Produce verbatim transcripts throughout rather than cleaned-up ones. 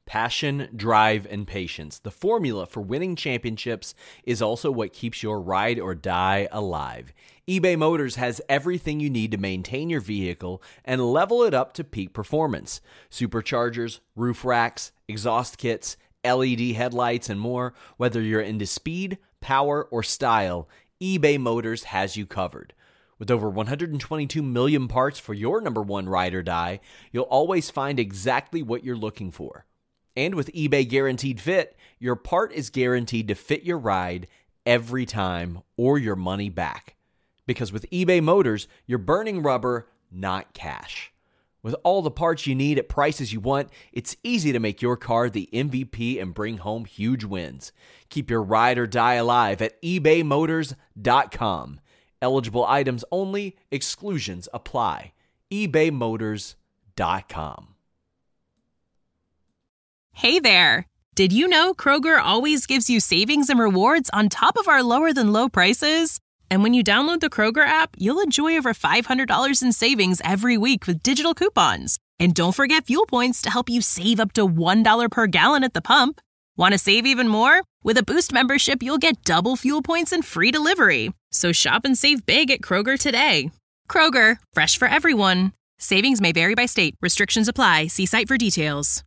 Passion, drive, and patience. The formula for winning championships is also what keeps your ride or die alive. eBay Motors has everything you need to maintain your vehicle and level it up to peak performance. Superchargers, roof racks, exhaust kits, L E D headlights, and more. Whether you're into speed, power, or style, eBay Motors has you covered. With over one hundred twenty-two million parts for your number one ride or die, you'll always find exactly what you're looking for. And with eBay Guaranteed Fit, your part is guaranteed to fit your ride every time or your money back. Because with eBay Motors, you're burning rubber, not cash. With all the parts you need at prices you want, it's easy to make your car the M V P and bring home huge wins. Keep your ride or die alive at ebay motors dot com. Eligible items only, exclusions apply. ebay motors dot com. Hey there! Did you know Kroger always gives you savings and rewards on top of our lower-than-low prices? And when you download the Kroger app, you'll enjoy over five hundred dollars in savings every week with digital coupons. And don't forget fuel points to help you save up to one dollar per gallon at the pump. Want to save even more? With a Boost membership, you'll get double fuel points and free delivery. So shop and save big at Kroger today. Kroger, fresh for everyone. Savings may vary by state. Restrictions apply. See site for details.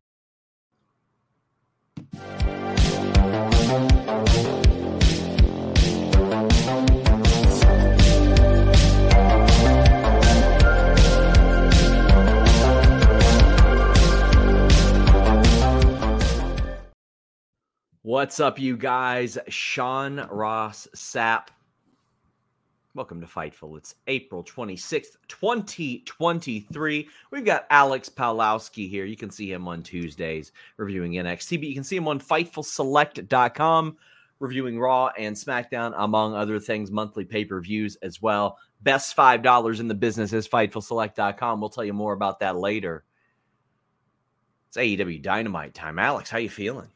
What's up, you guys? Sean Ross Sapp. Welcome to Fightful. It's April twenty-sixth, twenty twenty-three. We've got Alex Pawlowski here. You can see him on Tuesdays reviewing N X T, but you can see him on Fightful Select dot com reviewing Raw and SmackDown, among other things, monthly pay-per-views as well. Best five dollars in the business is Fightful Select dot com. We'll tell you more about that later. It's A E W Dynamite time. Alex, how you feeling?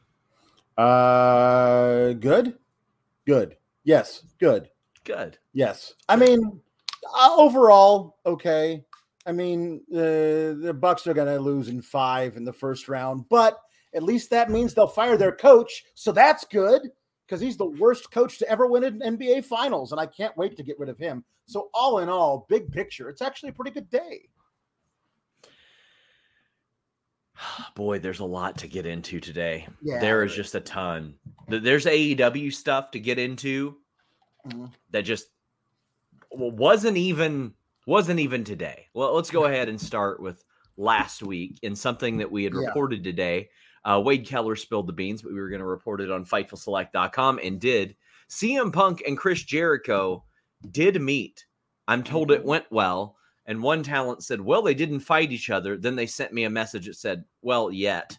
Uh, good, good. Yes, good, good. Yes. I mean, uh, overall, okay. I mean, uh, the Bucks are going to lose in five in the first round, but at least that means they'll fire their coach, so that's good because he's the worst coach to ever win an N B A Finals, and I can't wait to get rid of him. So all in all, big picture, it's actually a pretty good day. Boy, there's a lot to get into today. Yeah, there is just a ton. There's A E W stuff to get into mm-hmm. that just wasn't even wasn't even today. Well, let's go ahead and start with last week in something that we had reported yeah. today. Uh, Wade Keller spilled the beans, but we were going to report it on Fightful Select dot com and did. C M Punk and Chris Jericho did meet. I'm told it went well. And one talent said, well, they didn't fight each other. Then they sent me a message that said, well, yet.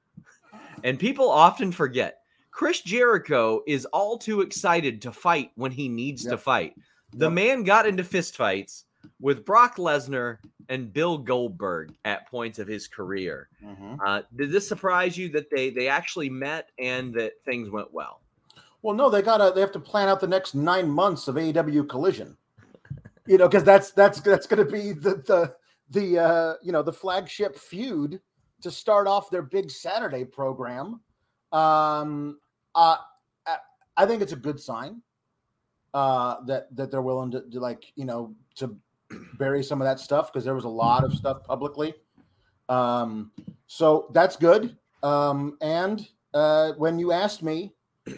And people often forget, Chris Jericho is all too excited to fight when he needs yep. to fight. The yep. man got into fistfights with Brock Lesnar and Bill Goldberg at points of his career. Mm-hmm. Uh, did this surprise you that they, they actually met and that things went well? Well, no, they gotta they have to plan out the next nine months of A E W Collision. You know, because that's that's that's going to be the the the uh, you know the flagship feud to start off their big Saturday program. Um, uh, I think it's a good sign uh, that that they're willing to, to like you know to bury some of that stuff because there was a lot of stuff publicly. Um, so that's good. Um, and uh, when you asked me,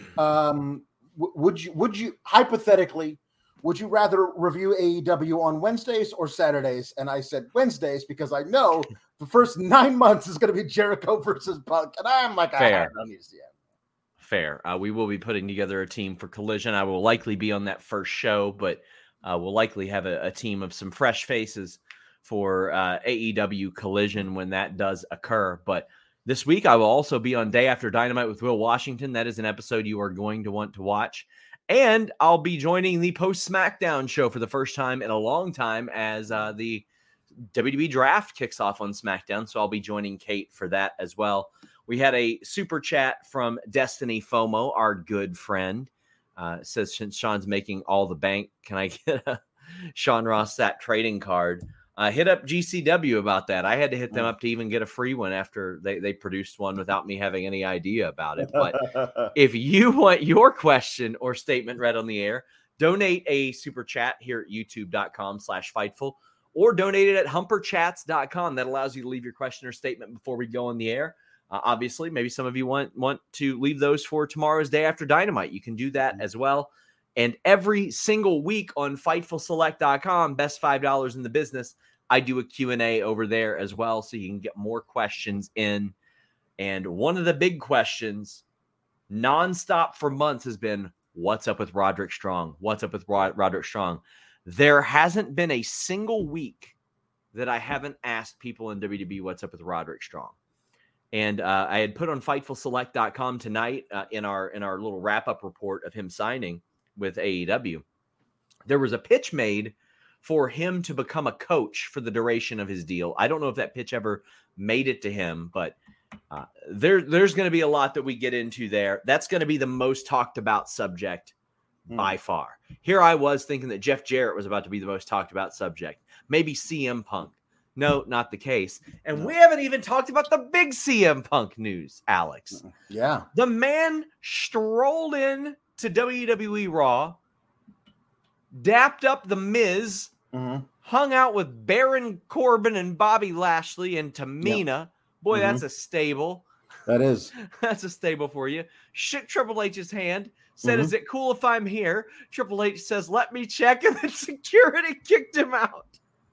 um, w- would you would you hypothetically? Would you rather review A E W on Wednesdays or Saturdays? And I said Wednesdays because I know the first nine months is going to be Jericho versus Punk. And I'm like, fair. I don't need to see it. Fair. Uh, we will be putting together a team for Collision. I will likely be on that first show, but uh, we'll likely have a, a team of some fresh faces for uh, A E W Collision when that does occur. But this week, I will also be on Day After Dynamite with Will Washington. That is an episode you are going to want to watch. And I'll be joining the post-SmackDown show for the first time in a long time as uh, the W W E Draft kicks off on SmackDown. So I'll be joining Kate for that as well. We had a super chat from Destiny FOMO, our good friend. Uh, says, since Sean's making all the bank, can I get a Sean Ross Sapp trading card? Uh, hit up G C W about that. I had to hit them up to even get a free one after they, they produced one without me having any idea about it. But if you want your question or statement read on the air, donate a super chat here at youtube.com slash Fightful or donate it at humper chats dot com. That allows you to leave your question or statement before we go on the air. Uh, obviously, maybe some of you want, want to leave those for tomorrow's Day After Dynamite. You can do that as well. And every single week on Fightful Select dot com, best five dollars in the business, I do a Q and A over there as well, so you can get more questions in. And one of the big questions, nonstop for months, has been, what's up with Roderick Strong? What's up with Rod- Roderick Strong? There hasn't been a single week that I haven't asked people in W W E what's up with Roderick Strong. And uh, I had put on Fightful Select dot com tonight uh, in our in our little wrap-up report of him signing with A E W. There was a pitch made for him to become a coach for the duration of his deal. I don't know if that pitch ever made it to him, but uh, there, there's going to be a lot that we get into there. That's going to be the most talked about subject hmm. by far. Here I was thinking that Jeff Jarrett was about to be the most talked about subject. Maybe C M Punk. No, not the case. And no. we haven't even talked about the big C M Punk news, Alex. Yeah. The man strolled in to W W E Raw, dapped up the Miz, mm-hmm. hung out with Baron Corbin and Bobby Lashley and Tamina. Yep. Boy, mm-hmm. that's a stable. That is. That's a stable for you. Shook Triple H's hand, said, mm-hmm. is it cool if I'm here? Triple H says, let me check, and then security kicked him out.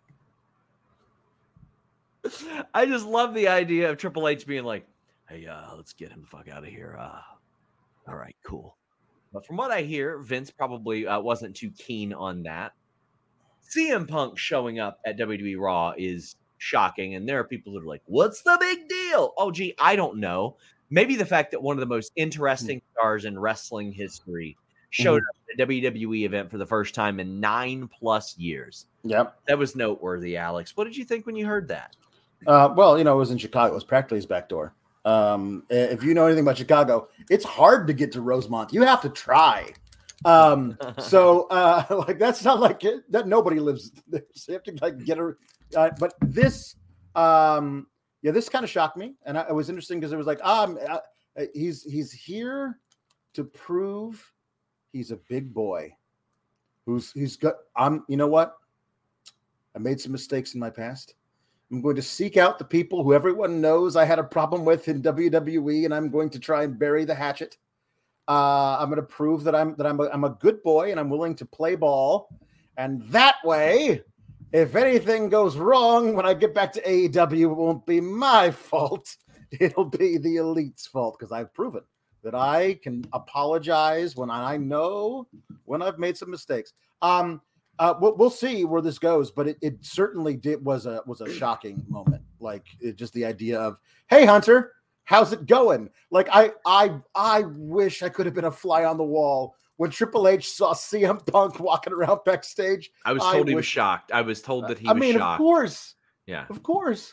I just love the idea of Triple H being like, hey, uh, let's get him the fuck out of here. Uh, all right, cool. But from what I hear, Vince probably uh, wasn't too keen on that. C M Punk showing up at W W E Raw is shocking, and there are people that are like, what's the big deal? Oh, gee, I don't know. Maybe the fact that one of the most interesting stars in wrestling history showed mm-hmm. up at a W W E event for the first time in nine plus years. Yep. That was noteworthy, Alex. What did you think when you heard that? Uh, well, you know, it was in Chicago. It was practically his back door. Um, if you know anything about Chicago, it's hard to get to Rosemont. You have to try. Um, so, uh, like, that's not like it, that nobody lives there. So you have to like get a, uh, but this, um, yeah, this kind of shocked me. And I, it was interesting because it was like, um, uh, he's, he's here to prove he's a big boy who's, he's got, I'm, you know what? I made some mistakes in my past. I'm going to seek out the people who everyone knows I had a problem with in W W E, and I'm going to try and bury the hatchet. Uh, I'm going to prove that I'm that I'm a, I'm a good boy and I'm willing to play ball. And that way, if anything goes wrong when I get back to A E W, it won't be my fault. It'll be the Elite's fault because I've proven that I can apologize when I know when I've made some mistakes. Um, Uh, we'll, we'll see where this goes, but it, it certainly did was a was a shocking moment. Like it, just the idea of, hey Hunter, how's it going? Like I I I wish I could have been a fly on the wall when Triple H saw C M Punk walking around backstage. I was told I he wish, was shocked. I was told that he I was mean, shocked. Of course, yeah, of course.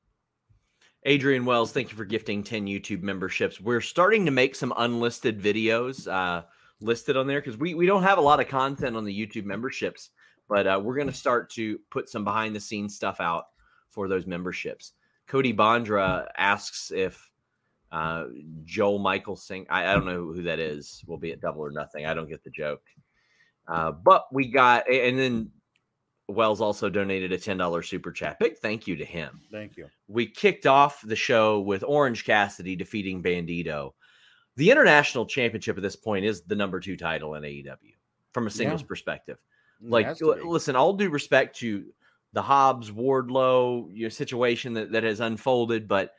Adrian Wells, thank you for gifting ten YouTube memberships. We're starting to make some unlisted videos. Uh, listed on there because we, we don't have a lot of content on the YouTube memberships, but uh, we're going to start to put some behind the scenes stuff out for those memberships. Cody Bondra asks if uh, Joel Michael Sing, I, I don't know who that is, will be at Double or Nothing. I don't get the joke. Uh, but we got, and then Wells also donated a ten dollars super chat. Big thank you to him. Thank you. We kicked off the show with Orange Cassidy defeating Bandito. The international championship at this point is the number two title in A E W from a singles yeah. perspective. Like, listen, all due respect to the Hobbs, Wardlow, your situation that, that has unfolded, but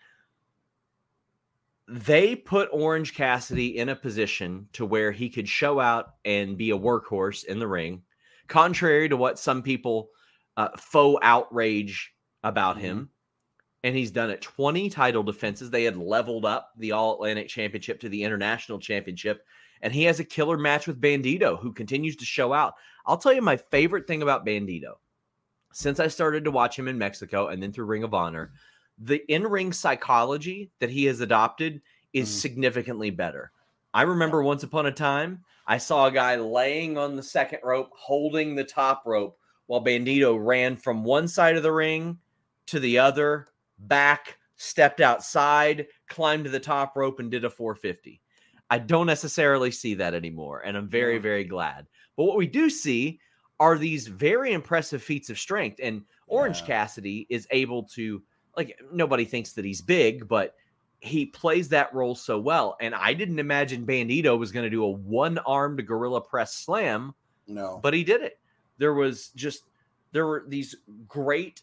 they put Orange Cassidy in a position to where he could show out and be a workhorse in the ring, contrary to what some people uh, faux outrage about mm-hmm. him. And he's done it. twenty title defenses. They had leveled up the All-Atlantic Championship to the International Championship. And he has a killer match with Bandito, who continues to show out. I'll tell you my favorite thing about Bandito. Since I started to watch him in Mexico and then through Ring of Honor, the in-ring psychology that he has adopted is mm-hmm. significantly better. I remember once upon a time, I saw a guy laying on the second rope, holding the top rope, while Bandito ran from one side of the ring to the other, back, stepped outside, climbed to the top rope, and did a four fifty. I don't necessarily see that anymore, and I'm very, very glad. But what we do see are these very impressive feats of strength, and Orange yeah. Cassidy is able to, like, nobody thinks that he's big, but he plays that role so well. And I didn't imagine Bandito was going to do a one-armed gorilla press slam. No. But he did it. There was just, there were these great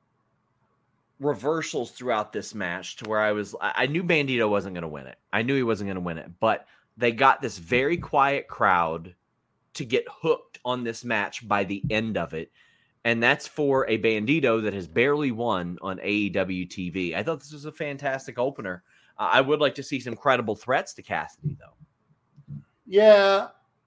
reversals throughout this match to where I was, I knew Bandito wasn't going to win it. I knew he wasn't going to win it, but they got this very quiet crowd to get hooked on this match by the end of it. And that's for a Bandito that has barely won on A E W T V. I thought this was a fantastic opener. Uh, I would like to see some credible threats to Cassidy, though. Yeah.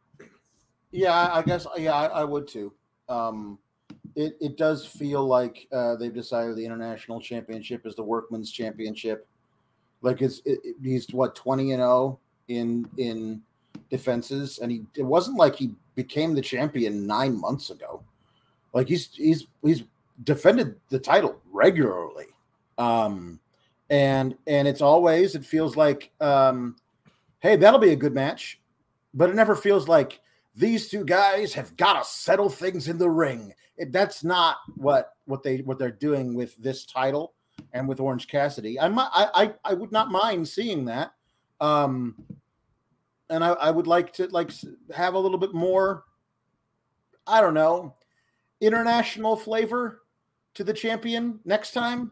Yeah, I guess, yeah, I, I would too. Um, it, it does feel like uh, they've decided the International Championship is the Workman's Championship. Like, it's it, it, he's, what, twenty and oh in in defenses, and he it wasn't like he became the champion nine months ago. Like, he's he's he's defended the title regularly, um, and and it's always it feels like, um, hey, that'll be a good match, but it never feels like these two guys have got to settle things in the ring. It, that's not what what they what they're doing with this title and with Orange Cassidy. I I I, I would not mind seeing that, um, and I, I would like to like have a little bit more. I don't know. International flavor to the champion next time.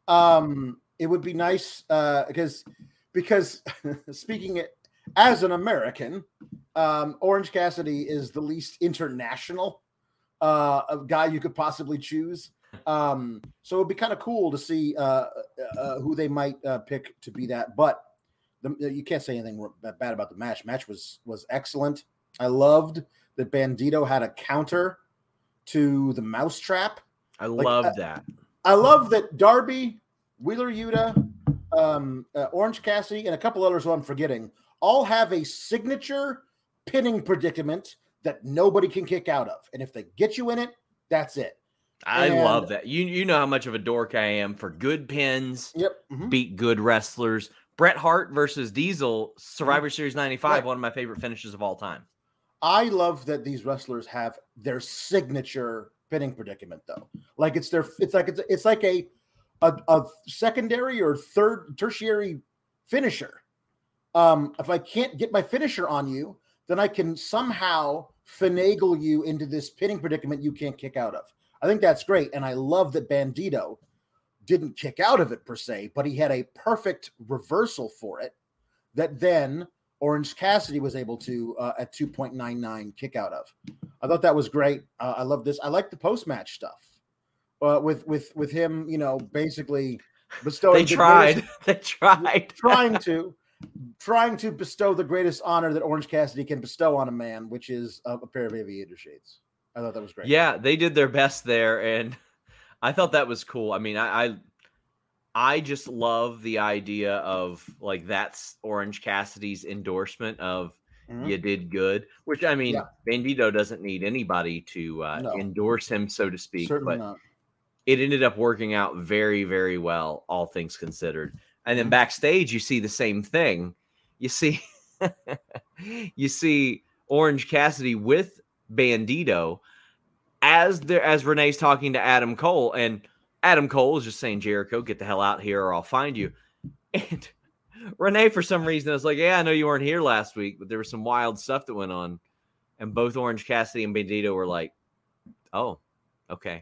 Um, it would be nice uh, because because speaking as an American, um, Orange Cassidy is the least international uh, guy you could possibly choose. Um, so it'd be kind of cool to see uh, uh, who they might uh, pick to be that. But the, you can't say anything bad about the match. Match was was excellent. I loved that Bandito had a counter to the mousetrap. I like, love I, that. I love that Darby, Wheeler Yuta, um, uh, Orange Cassidy, and a couple others who I'm forgetting all have a signature pinning predicament that nobody can kick out of. And if they get you in it, that's it. I and, love that. You you know how much of a dork I am for good pins. Yep. Mm-hmm. Beat good wrestlers. Bret Hart versus Diesel, Survivor mm-hmm. Series ninety-five, right. One of my favorite finishes of all time. I love that these wrestlers have their signature pinning predicament, though. Like it's their, it's like it's it's like a a, a secondary or third tertiary finisher. Um, if I can't get my finisher on you, then I can somehow finagle you into this pinning predicament you can't kick out of. I think that's great, and I love that Bandito didn't kick out of it per se, but he had a perfect reversal for it that then Orange Cassidy was able to, uh, at two point nine nine, kick out of. I thought that was great. Uh, I love this. I like the post-match stuff uh, with with with him, you know, basically bestowing. They tried. The they tried. trying to trying to bestow the greatest honor that Orange Cassidy can bestow on a man, which is a, a pair of aviator shades. I thought that was great. Yeah, they did their best there, and I thought that was cool. I mean, I. I I just love the idea of, like, that's Orange Cassidy's endorsement of mm-hmm. you did good, which, I mean, yeah. Bandito doesn't need anybody to uh, no. endorse him, so to speak. Certainly but not. It ended up working out very, very well, all things considered. And then mm-hmm. backstage, you see the same thing. You see, you see Orange Cassidy with Bandito as there as Renee's talking to Adam Cole, and Adam Cole is just saying, Jericho, get the hell out here or I'll find you. And Renee, for some reason, was like, yeah, I know you weren't here last week, but there was some wild stuff that went on. And both Orange Cassidy and Bandito were like, oh, okay.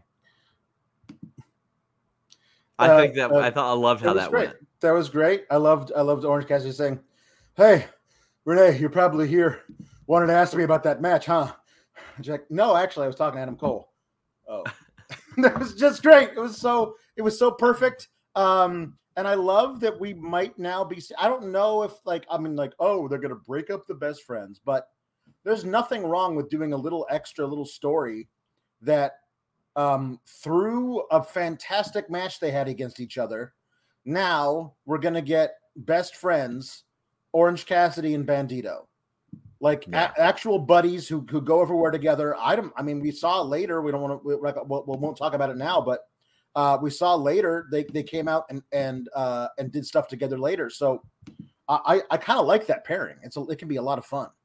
I uh, think that uh, I thought I loved how that, that great. went. That was great. I loved I loved Orange Cassidy saying, hey, Renee, you're probably here. Wanted to ask me about that match, huh? She's like, no, actually, I was talking to Adam Cole. Oh. That was just great. It was so it was so perfect. Um, and I love that we might now be. I don't know if like I mean like oh they're gonna break up the best friends, but there's nothing wrong with doing a little extra little story that um, through a fantastic match they had against each other. Now we're gonna get best friends, Orange Cassidy and Bandito. like Yeah. a- actual buddies who who go everywhere together. I don't. I mean, we saw later. We don't want to. We, we, we won't talk about it now, but uh, we saw later they they came out and and uh, and did stuff together later. So I I kind of like that pairing. It's a, it can be a lot of fun.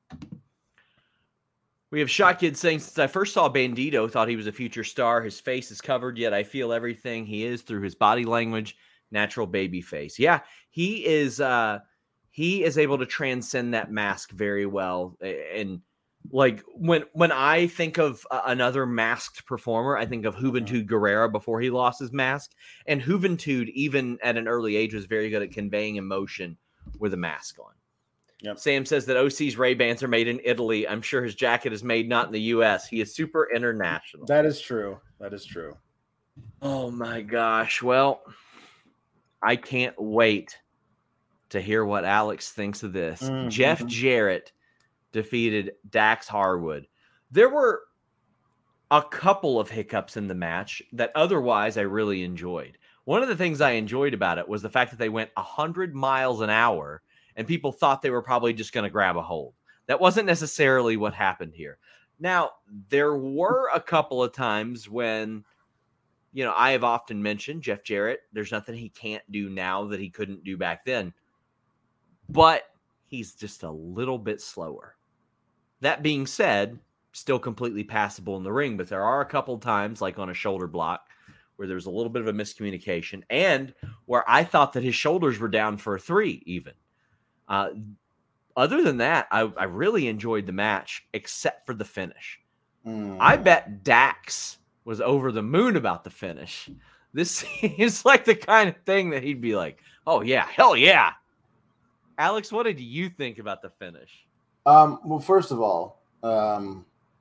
We have Shot Kid saying, since I first saw Bandito, thought he was a future star. His face is covered, yet I feel everything he is through his body language, natural baby face. Yeah, he is uh, he is able to transcend that mask very well. And like when when I think of uh, another masked performer, I think of Juventud Guerrera before he lost his mask. And Juventud, even at an early age, was very good at conveying emotion with a mask on. Yep. Sam says that O C's Ray-Bans are made in Italy. I'm sure his jacket is made not in the U S. He is super international. That is true. That is true. Oh, my gosh. Well, I can't wait to hear what Alex thinks of this. Mm-hmm. Jeff Jarrett defeated Dax Harwood. There were a couple of hiccups in the match that otherwise I really enjoyed. One of the things I enjoyed about it was the fact that they went one hundred miles an hour and people thought they were probably just going to grab a hold. That wasn't necessarily what happened here. Now, there were a couple of times when, you know, I have often mentioned Jeff Jarrett, there's nothing he can't do now that he couldn't do back then. But he's just a little bit slower. That being said, still completely passable in the ring, but there are a couple of times, like on a shoulder block, where there's a little bit of a miscommunication and where I thought that his shoulders were down for a three even. Uh, other than that, I, I really enjoyed the match, except for the finish. Mm. I bet Dax was over the moon about the finish. This seems like the kind of thing that he'd be like, oh, yeah, hell yeah. Alex, what did you think about the finish? Um, well, first of all, um,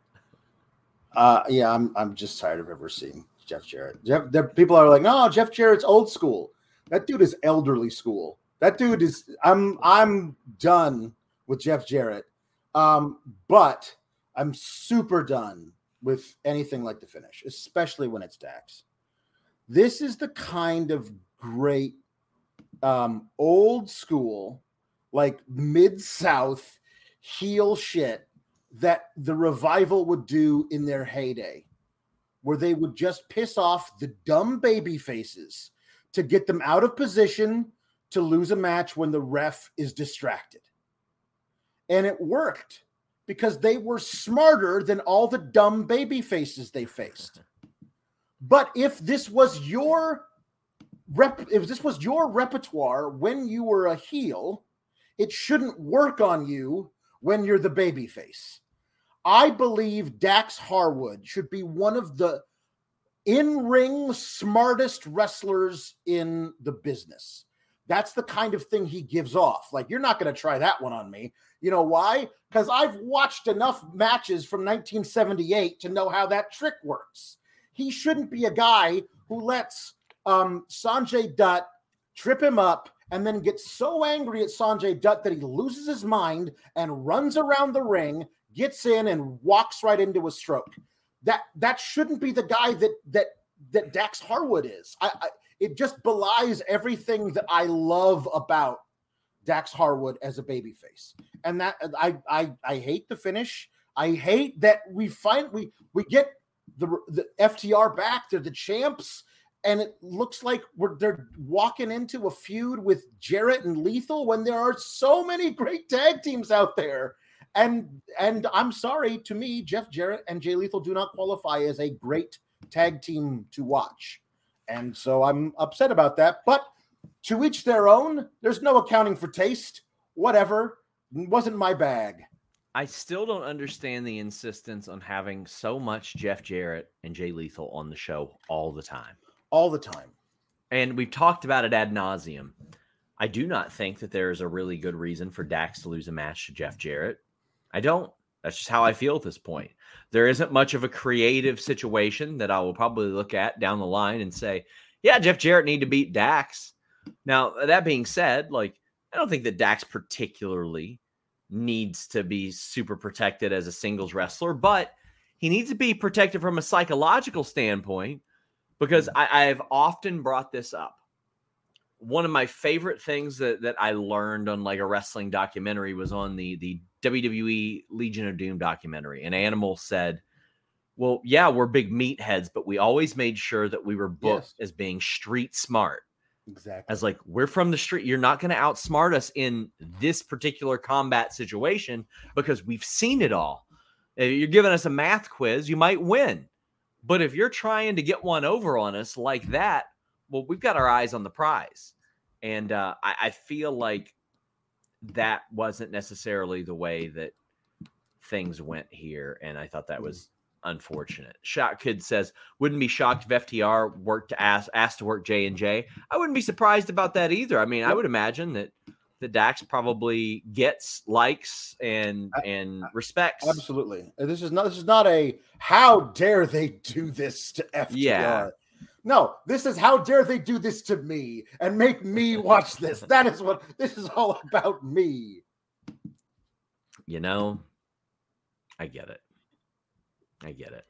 uh, yeah, I'm I'm just tired of ever seeing Jeff Jarrett. Jeff, there, people are like, no, Jeff Jarrett's old school. That dude is elderly school. That dude is. I'm I'm done with Jeff Jarrett, um, but I'm super done with anything like the finish, especially when it's Dax. This is the kind of great um, old school, like Mid-South heel shit that the Revival would do in their heyday, where they would just piss off the dumb baby faces to get them out of position to lose a match when the ref is distracted. And it worked because they were smarter than all the dumb baby faces they faced. But if this was your rep, if this was your repertoire when you were a heel, it shouldn't work on you when you're the baby face. I believe Dax Harwood should be one of the in-ring smartest wrestlers in the business. That's the kind of thing he gives off. Like, you're not going to try that one on me. You know why? Because I've watched enough matches from nineteen seventy-eight to know how that trick works. He shouldn't be a guy who lets um, Sanjay Dutt trip him up and then gets so angry at Sanjay Dutt that he loses his mind and runs around the ring, gets in, and walks right into a stroke. That that shouldn't be the guy that that that Dax Harwood is. I, I it just belies everything that I love about Dax Harwood as a babyface. And that I I I hate the finish. I hate that we find we we get the the F T R back. They're the champs, and it looks like we're they're walking into a feud with Jarrett and Lethal when there are so many great tag teams out there. And and I'm sorry, to me, Jeff Jarrett and Jay Lethal do not qualify as a great tag team to watch. And so I'm upset about that. But to each their own. There's no accounting for taste. Whatever. It wasn't my bag. I still don't understand the insistence on having so much Jeff Jarrett and Jay Lethal on the show all the time. All the time. And we've talked about it ad nauseum. I do not think that there is a really good reason for Dax to lose a match to Jeff Jarrett. I don't. That's just how I feel at this point. There isn't much of a creative situation that I will probably look at down the line and say, yeah, Jeff Jarrett need to beat Dax. Now, that being said, like, I don't think that Dax particularly needs to be super protected as a singles wrestler, but he needs to be protected from a psychological standpoint because I, I've often brought this up. One of my favorite things that, that I learned on like a wrestling documentary was on the, the W W E Legion of Doom documentary, and Animal said, well, yeah, we're big meatheads, but we always made sure that we were booked yes. as being street smart. Exactly. As like, we're from the street. You're not going to outsmart us in this particular combat situation because we've seen it all. If you're giving us a math quiz, you might win. But if you're trying to get one over on us like that, well, we've got our eyes on the prize. And uh, I, I feel like that wasn't necessarily the way that things went here. And I thought that was unfortunate. Shot Kid says, wouldn't be shocked if F T R worked to ask, asked to work J and J. I wouldn't be surprised about that either. I mean, I would imagine that the Dax probably gets likes and and respects. Absolutely. This is not this is not a how dare they do this to F T R. Yeah. No, this is how dare they do this to me and make me watch this. That is what this is all about me. You know, I get it. I get it.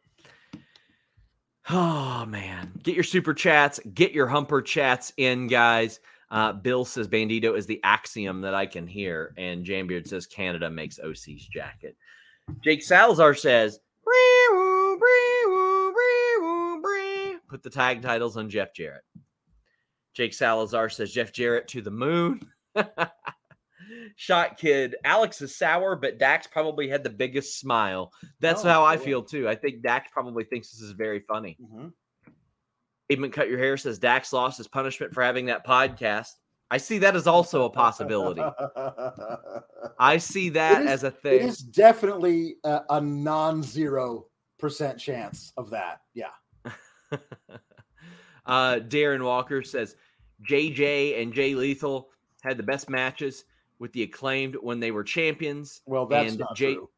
Oh, man. Get your super chats. Get your humper chats in, guys. Uh, Bill says Bandito is the axiom that I can hear. And Jambeard says Canada makes O C's jacket. Jake Salazar says, put the tag titles on Jeff Jarrett. Jake Salazar says Jeff Jarrett to the moon. Shot Kid, Alex is sour, but Dax probably had the biggest smile. That's oh, how I feel too. I think Dax probably thinks this is very funny. Mm-hmm. Even Cut Your Hair says Dax lost his punishment for having that podcast. I see that as also a possibility. I see that is, as a thing. It is definitely a, a non-zero percent chance of that. Yeah. uh, Darren Walker says J J and Jay Lethal had the best matches with the Acclaimed when they were champions. Well, that's and not Jay- true.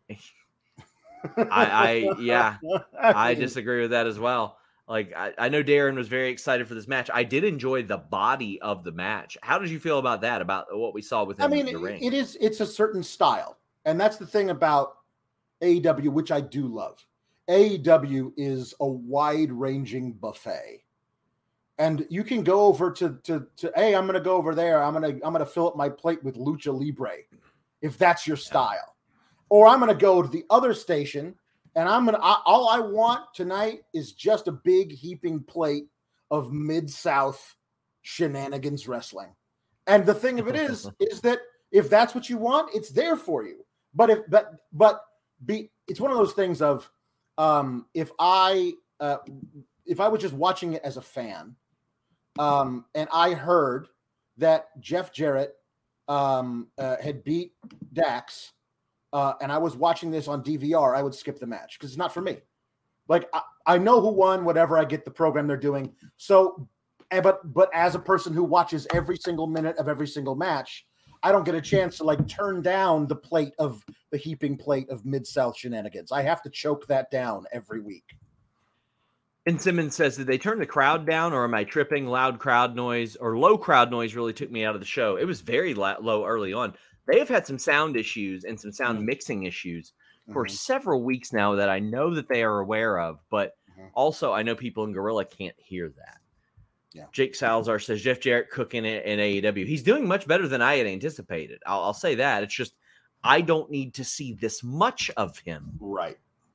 I, I yeah, I disagree with that as well. Like, I, I know Darren was very excited for this match. I did enjoy the body of the match. How did you feel about that, about what we saw with him I mean, in the ring? It is, it's a certain style. And that's the thing about A E W, which I do love. A E W is a wide-ranging buffet. And you can go over to, to, to hey, I'm going to go over there. I'm going to, I'm going to fill up my plate with Lucha Libre, if that's your style. Or I'm going to go to the other station, and I'm going to, all I want tonight is just a big heaping plate of Mid-South shenanigans wrestling. And the thing of it is, is that if that's what you want, it's there for you. But if, but, but be, it's one of those things of, um, if I, uh, if I was just watching it as a fan, um, and I heard that Jeff Jarrett, um, uh, had beat Dax, Uh, and I was watching this on D V R, I would skip the match because it's not for me. Like, I, I know who won, whatever. I get the program they're doing. So, but but as a person who watches every single minute of every single match, I don't get a chance to like turn down the plate of the heaping plate of Mid-South shenanigans. I have to choke that down every week. And Simmons says, did they turn the crowd down, or am I tripping? Loud crowd noise or low crowd noise really took me out of the show. It was very low early on. They have had some sound issues and some sound mm-hmm. mixing issues for mm-hmm. several weeks now that I know that they are aware of, but mm-hmm. also I know people in Gorilla can't hear that. Yeah. Jake Salazar says Jeff Jarrett cooking it in A E W. He's doing much better than I had anticipated. I'll, I'll say that. It's just I don't need to see this much of him. Right.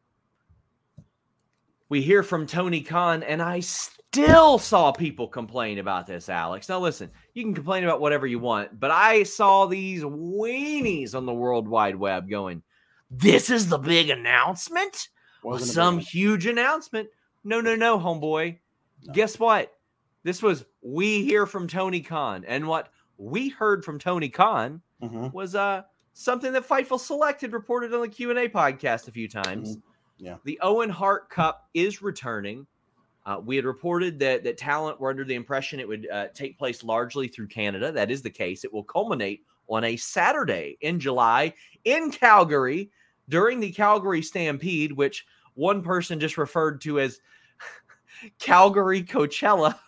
We hear from Tony Khan, and I still saw people complain about this, Alex. Now, listen, you can complain about whatever you want, but I saw these weenies on the World Wide Web going, this is the big announcement? Wasn't Some huge announcement. No, no, no, homeboy. No. Guess what? This was we hear from Tony Khan. And what we heard from Tony Khan mm-hmm. was uh, something that Fightful Select had reported on the Q and A podcast a few times. Mm-hmm. Yeah. The Owen Hart Cup is returning. Uh, we had reported that that talent were under the impression it would uh, take place largely through Canada. That is the case. It will culminate on a Saturday in July in Calgary during the Calgary Stampede, which one person just referred to as Calgary Coachella.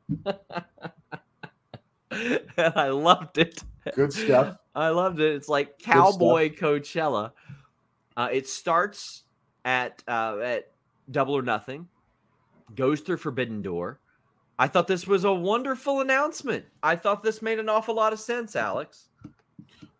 And I loved it. Good stuff. I loved it. It's like Cowboy Coachella. Uh, it starts at uh, at Double or Nothing, goes through Forbidden Door. I thought this was a wonderful announcement. I thought this made an awful lot of sense, Alex.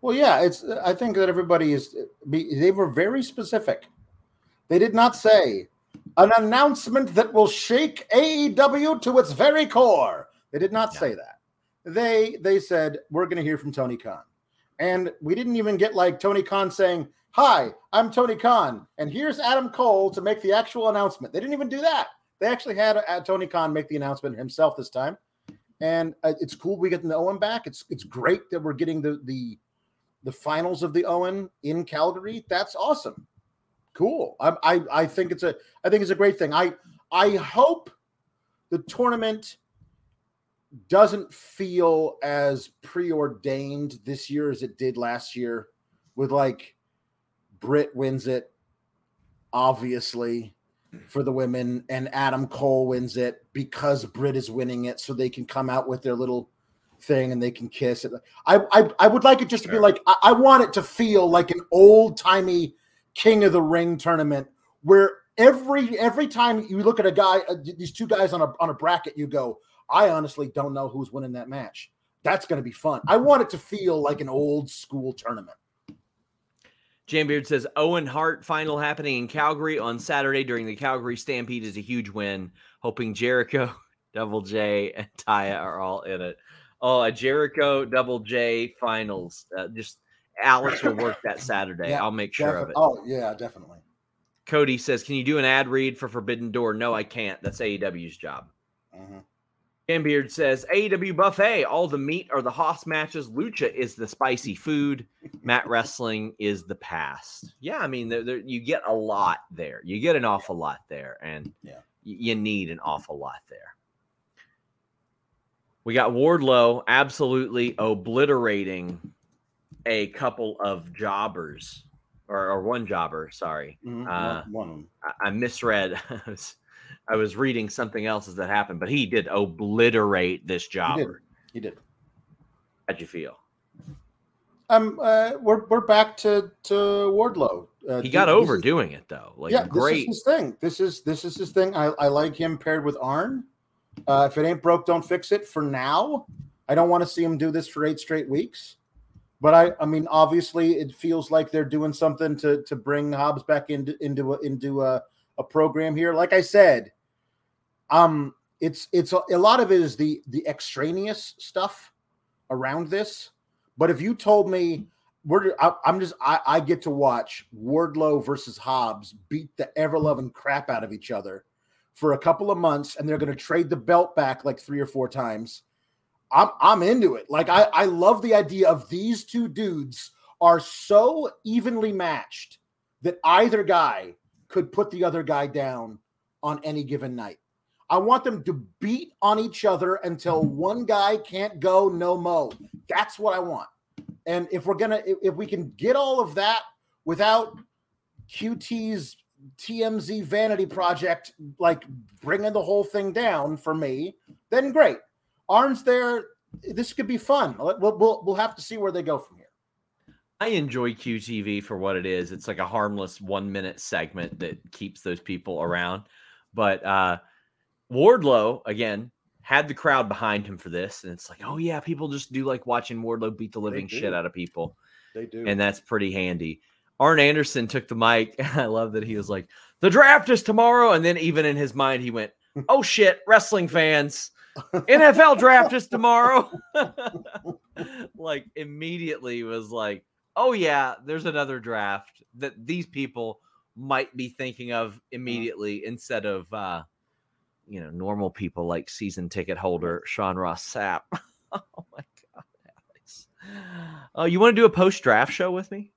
Well, yeah, it's. I think that everybody is. They were very specific. They did not say an announcement that will shake A E W to its very core. They did not yeah. say that. They they said we're going to hear from Tony Khan, and we didn't even get like Tony Khan saying, "Hi, I'm Tony Khan, and here's Adam Cole to make the actual announcement." They didn't even do that. They actually had uh, Tony Khan make the announcement himself this time, and uh, it's cool we get the Owen back. It's it's great that we're getting the the the finals of the Owen in Calgary. That's awesome. Cool. I, I I think it's a I think it's a great thing. I I hope the tournament doesn't feel as preordained this year as it did last year, with like Britt wins it, obviously, for the women, and Adam Cole wins it because Britt is winning it, so they can come out with their little thing and they can kiss it. I I, I would like it just to sure. be like I, I want it to feel like an old timey King of the Ring tournament where every every time you look at a guy, uh, these two guys on a on a bracket, you go, I honestly don't know who's winning that match. That's going to be fun. I want it to feel like an old school tournament. Jambeard says Owen Hart final happening in Calgary on Saturday during the Calgary Stampede is a huge win. Hoping Jericho, Double J, and Taya are all in it. Oh, a Jericho Double J finals. Uh, just Alex will work that Saturday. Yeah, I'll make sure defi- of it. Oh, yeah, definitely. Cody says, can you do an ad read for Forbidden Door? No, I can't. That's A E W's job. Mm-hmm. Gambeard says, A E W buffet, all the meat are the Haas matches. Lucha is the spicy food. Mat wrestling is the past. Yeah, I mean, there, there, you get a lot there. You get an awful lot there, and yeah. y- you need an awful lot there. We got Wardlow absolutely obliterating a couple of jobbers, or, or one jobber, sorry. Mm-hmm. Uh, one of them. I, I misread. I was, I was reading something else that happened, but he did obliterate this jobber. He did. He did. How'd you feel? Um, uh, we're we're back to to Wardlow. Uh, he got over is, doing it though. Like, yeah, great. This is his thing. This is this is his thing. I, I like him paired with Arn. Uh, if it ain't broke, don't fix it. For now, I don't want to see him do this for eight straight weeks. But I, I mean, obviously, it feels like they're doing something to to bring Hobbs back into into a, into a, a program here. Like I said, um, it's it's a, a lot of it is the the extraneous stuff around this. But if you told me we're, I, I'm just I, I get to watch Wardlow versus Hobbs beat the ever loving crap out of each other for a couple of months, and they're going to trade the belt back like three or four times. I'm I'm into it. Like I, I love the idea of these two dudes are so evenly matched that either guy could put the other guy down on any given night. I want them to beat on each other until one guy can't go no mo. That's what I want. And if we're gonna, if, if we can get all of that without Q T's T M Z vanity project, like bringing the whole thing down for me, then great. Arn's there. This could be fun. We'll, we'll, we'll have to see where they go from here. I enjoy Q T V for what it is. It's like a harmless one minute segment that keeps those people around. But uh, Wardlow, again, had the crowd behind him for this. And it's like, oh, yeah, people just do like watching Wardlow beat the living shit out of people. They do. And that's pretty handy. Arn Anderson took the mic. I love that he was like, the draft is tomorrow. And then even in his mind, he went, oh, shit, wrestling fans. N F L draft is tomorrow. Like immediately was like, oh yeah, there's another draft that these people might be thinking of immediately mm-hmm. instead of uh you know normal people like season ticket holder Sean Ross Sapp. Oh my god, Alex. Oh, uh, you want to do a post draft show with me?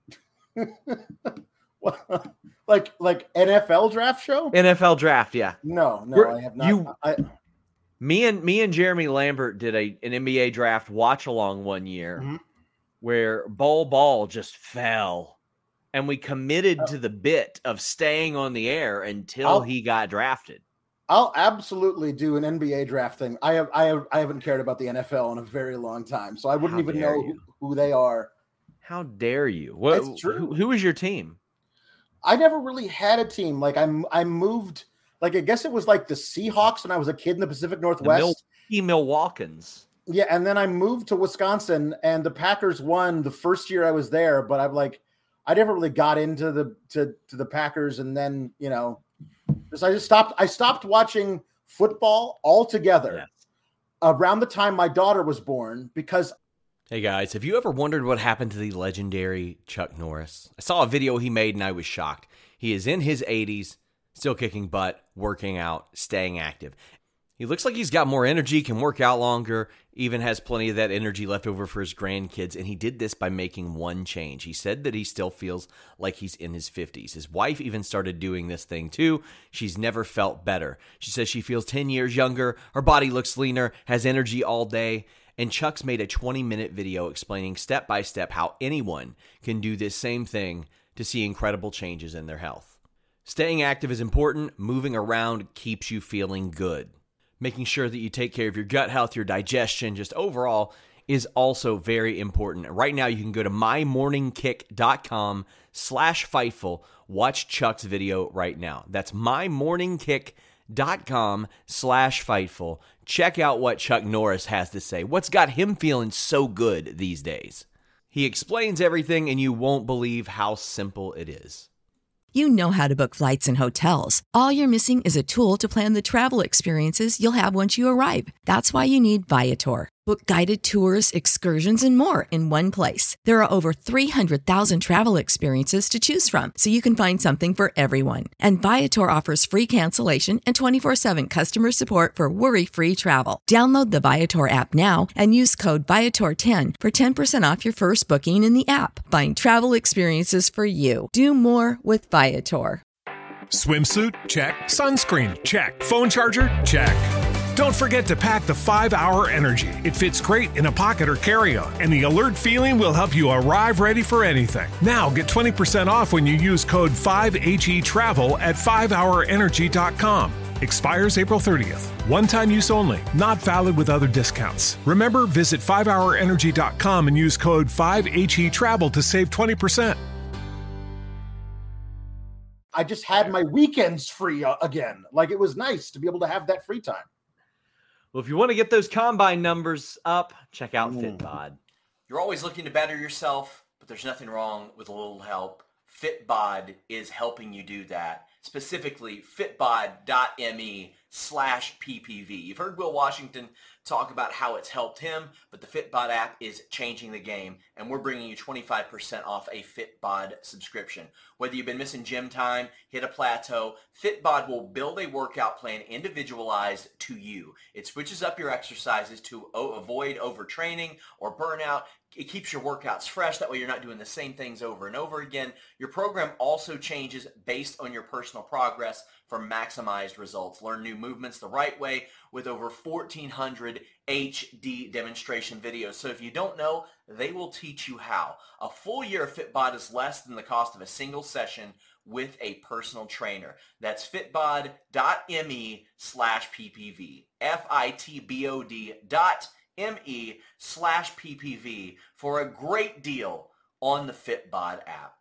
like like N F L draft show? N F L draft, yeah. No, no, We're, I have not. You, I, Me and me and Jeremy Lambert did a an N B A draft watch along one year mm-hmm. where Bol Bol just fell, and we committed oh. to the bit of staying on the air until I'll, he got drafted. I'll absolutely do an N B A draft thing. I have I have I haven't cared about the N F L in a very long time, so I wouldn't How even know who, who they are. How dare you? What? It's true. Who, who is your team? I never really had a team. Like I I moved. Like, I guess it was like the Seahawks when I was a kid in the Pacific Northwest. The Milwaukee Milwaukeeans. Yeah, and then I moved to Wisconsin, and the Packers won the first year I was there. But I'm like, I never really got into the to to the Packers, and then you know, just I just stopped. I stopped watching football altogether yes. around the time my daughter was born because. Hey guys, have you ever wondered what happened to the legendary Chuck Norris? I saw a video he made and I was shocked. He is in his eighties, still kicking butt, working out, staying active. He looks like he's got more energy, can work out longer, even has plenty of that energy left over for his grandkids, and he did this by making one change. He said that he still feels like he's in his fifties. His wife even started doing this thing too. She's never felt better. She says she feels ten years younger, her body looks leaner, has energy all day, and Chuck's made a twenty-minute video explaining step by step how anyone can do this same thing to see incredible changes in their health. Staying active is important. Moving around keeps you feeling good. Making sure that you take care of your gut health, your digestion, just overall is also very important. Right now, you can go to mymorningkick.com slash Fightful. Watch Chuck's video right now. That's mymorningkick.com slash Fightful. Check out what Chuck Norris has to say. What's got him feeling so good these days? He explains everything, and you won't believe how simple it is. You know how to book flights and hotels. All you're missing is a tool to plan the travel experiences you'll have once you arrive. That's why you need Viator. Book guided tours, excursions, and more in one place. There are over three hundred thousand travel experiences to choose from, so you can find something for everyone. And Viator offers free cancellation and twenty-four seven customer support for worry-free travel. Download the Viator app now and use code Viator ten for ten percent off your first booking in the app. Find travel experiences for you. Do more with Viator. Swimsuit? Check. Sunscreen? Check. Phone charger? Check. Don't forget to pack the five hour Energy. It fits great in a pocket or carry-on, and the alert feeling will help you arrive ready for anything. Now get twenty percent off when you use code five H E Travel at five hour energy dot com. Expires April thirtieth. One-time use only. Not valid with other discounts. Remember, visit five hour energy dot com and use code five H E Travel to save twenty percent. I just had my weekends free again. Like, it was nice to be able to have that free time. Well, if you want to get those combine numbers up, check out Mm. FitBod. You're always looking to better yourself, but there's nothing wrong with a little help. FitBod is helping you do that. Specifically, fitbod.me slash PPV. You've heard Will Washington talk about how it's helped him, but the FitBod app is changing the game, and we're bringing you twenty-five percent off a FitBod subscription. Whether you've been missing gym time, hit a plateau, FitBod will build a workout plan individualized to you. It switches up your exercises to o- avoid overtraining or burnout. It keeps your workouts fresh. That way you're not doing the same things over and over again. Your program also changes based on your personal progress for maximized results. Learn new movements the right way with over fourteen hundred H D demonstration videos. So if you don't know, they will teach you how. A full year of FitBod is less than the cost of a single session with a personal trainer. That's fitbod.me slash PPV. F-I-T-B-O-D dot M-E slash PPV for a great deal on the FitBod app.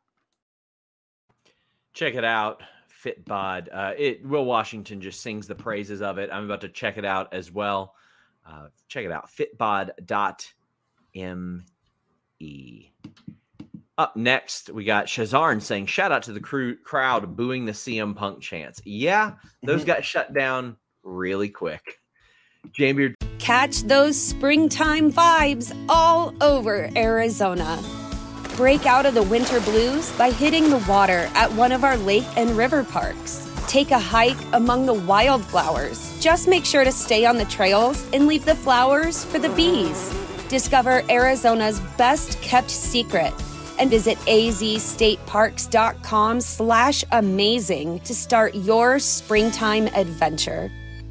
Check it out, FitBod. Uh, it Will Washington just sings the praises of it. I'm about to check it out as well. Uh, check it out, fitbod dot M E. Up next, we got Shazarn saying, shout out to the crew, crowd booing the C M Punk chants. Yeah, those mm-hmm. got shut down really quick. Jamie, catch those springtime vibes all over Arizona. Break out of the winter blues by hitting the water at one of our lake and river parks. Take a hike among the wildflowers. Just make sure to stay on the trails and leave the flowers for the bees. Discover Arizona's best kept secret and visit azstateparks.com slash amazing to start your springtime adventure.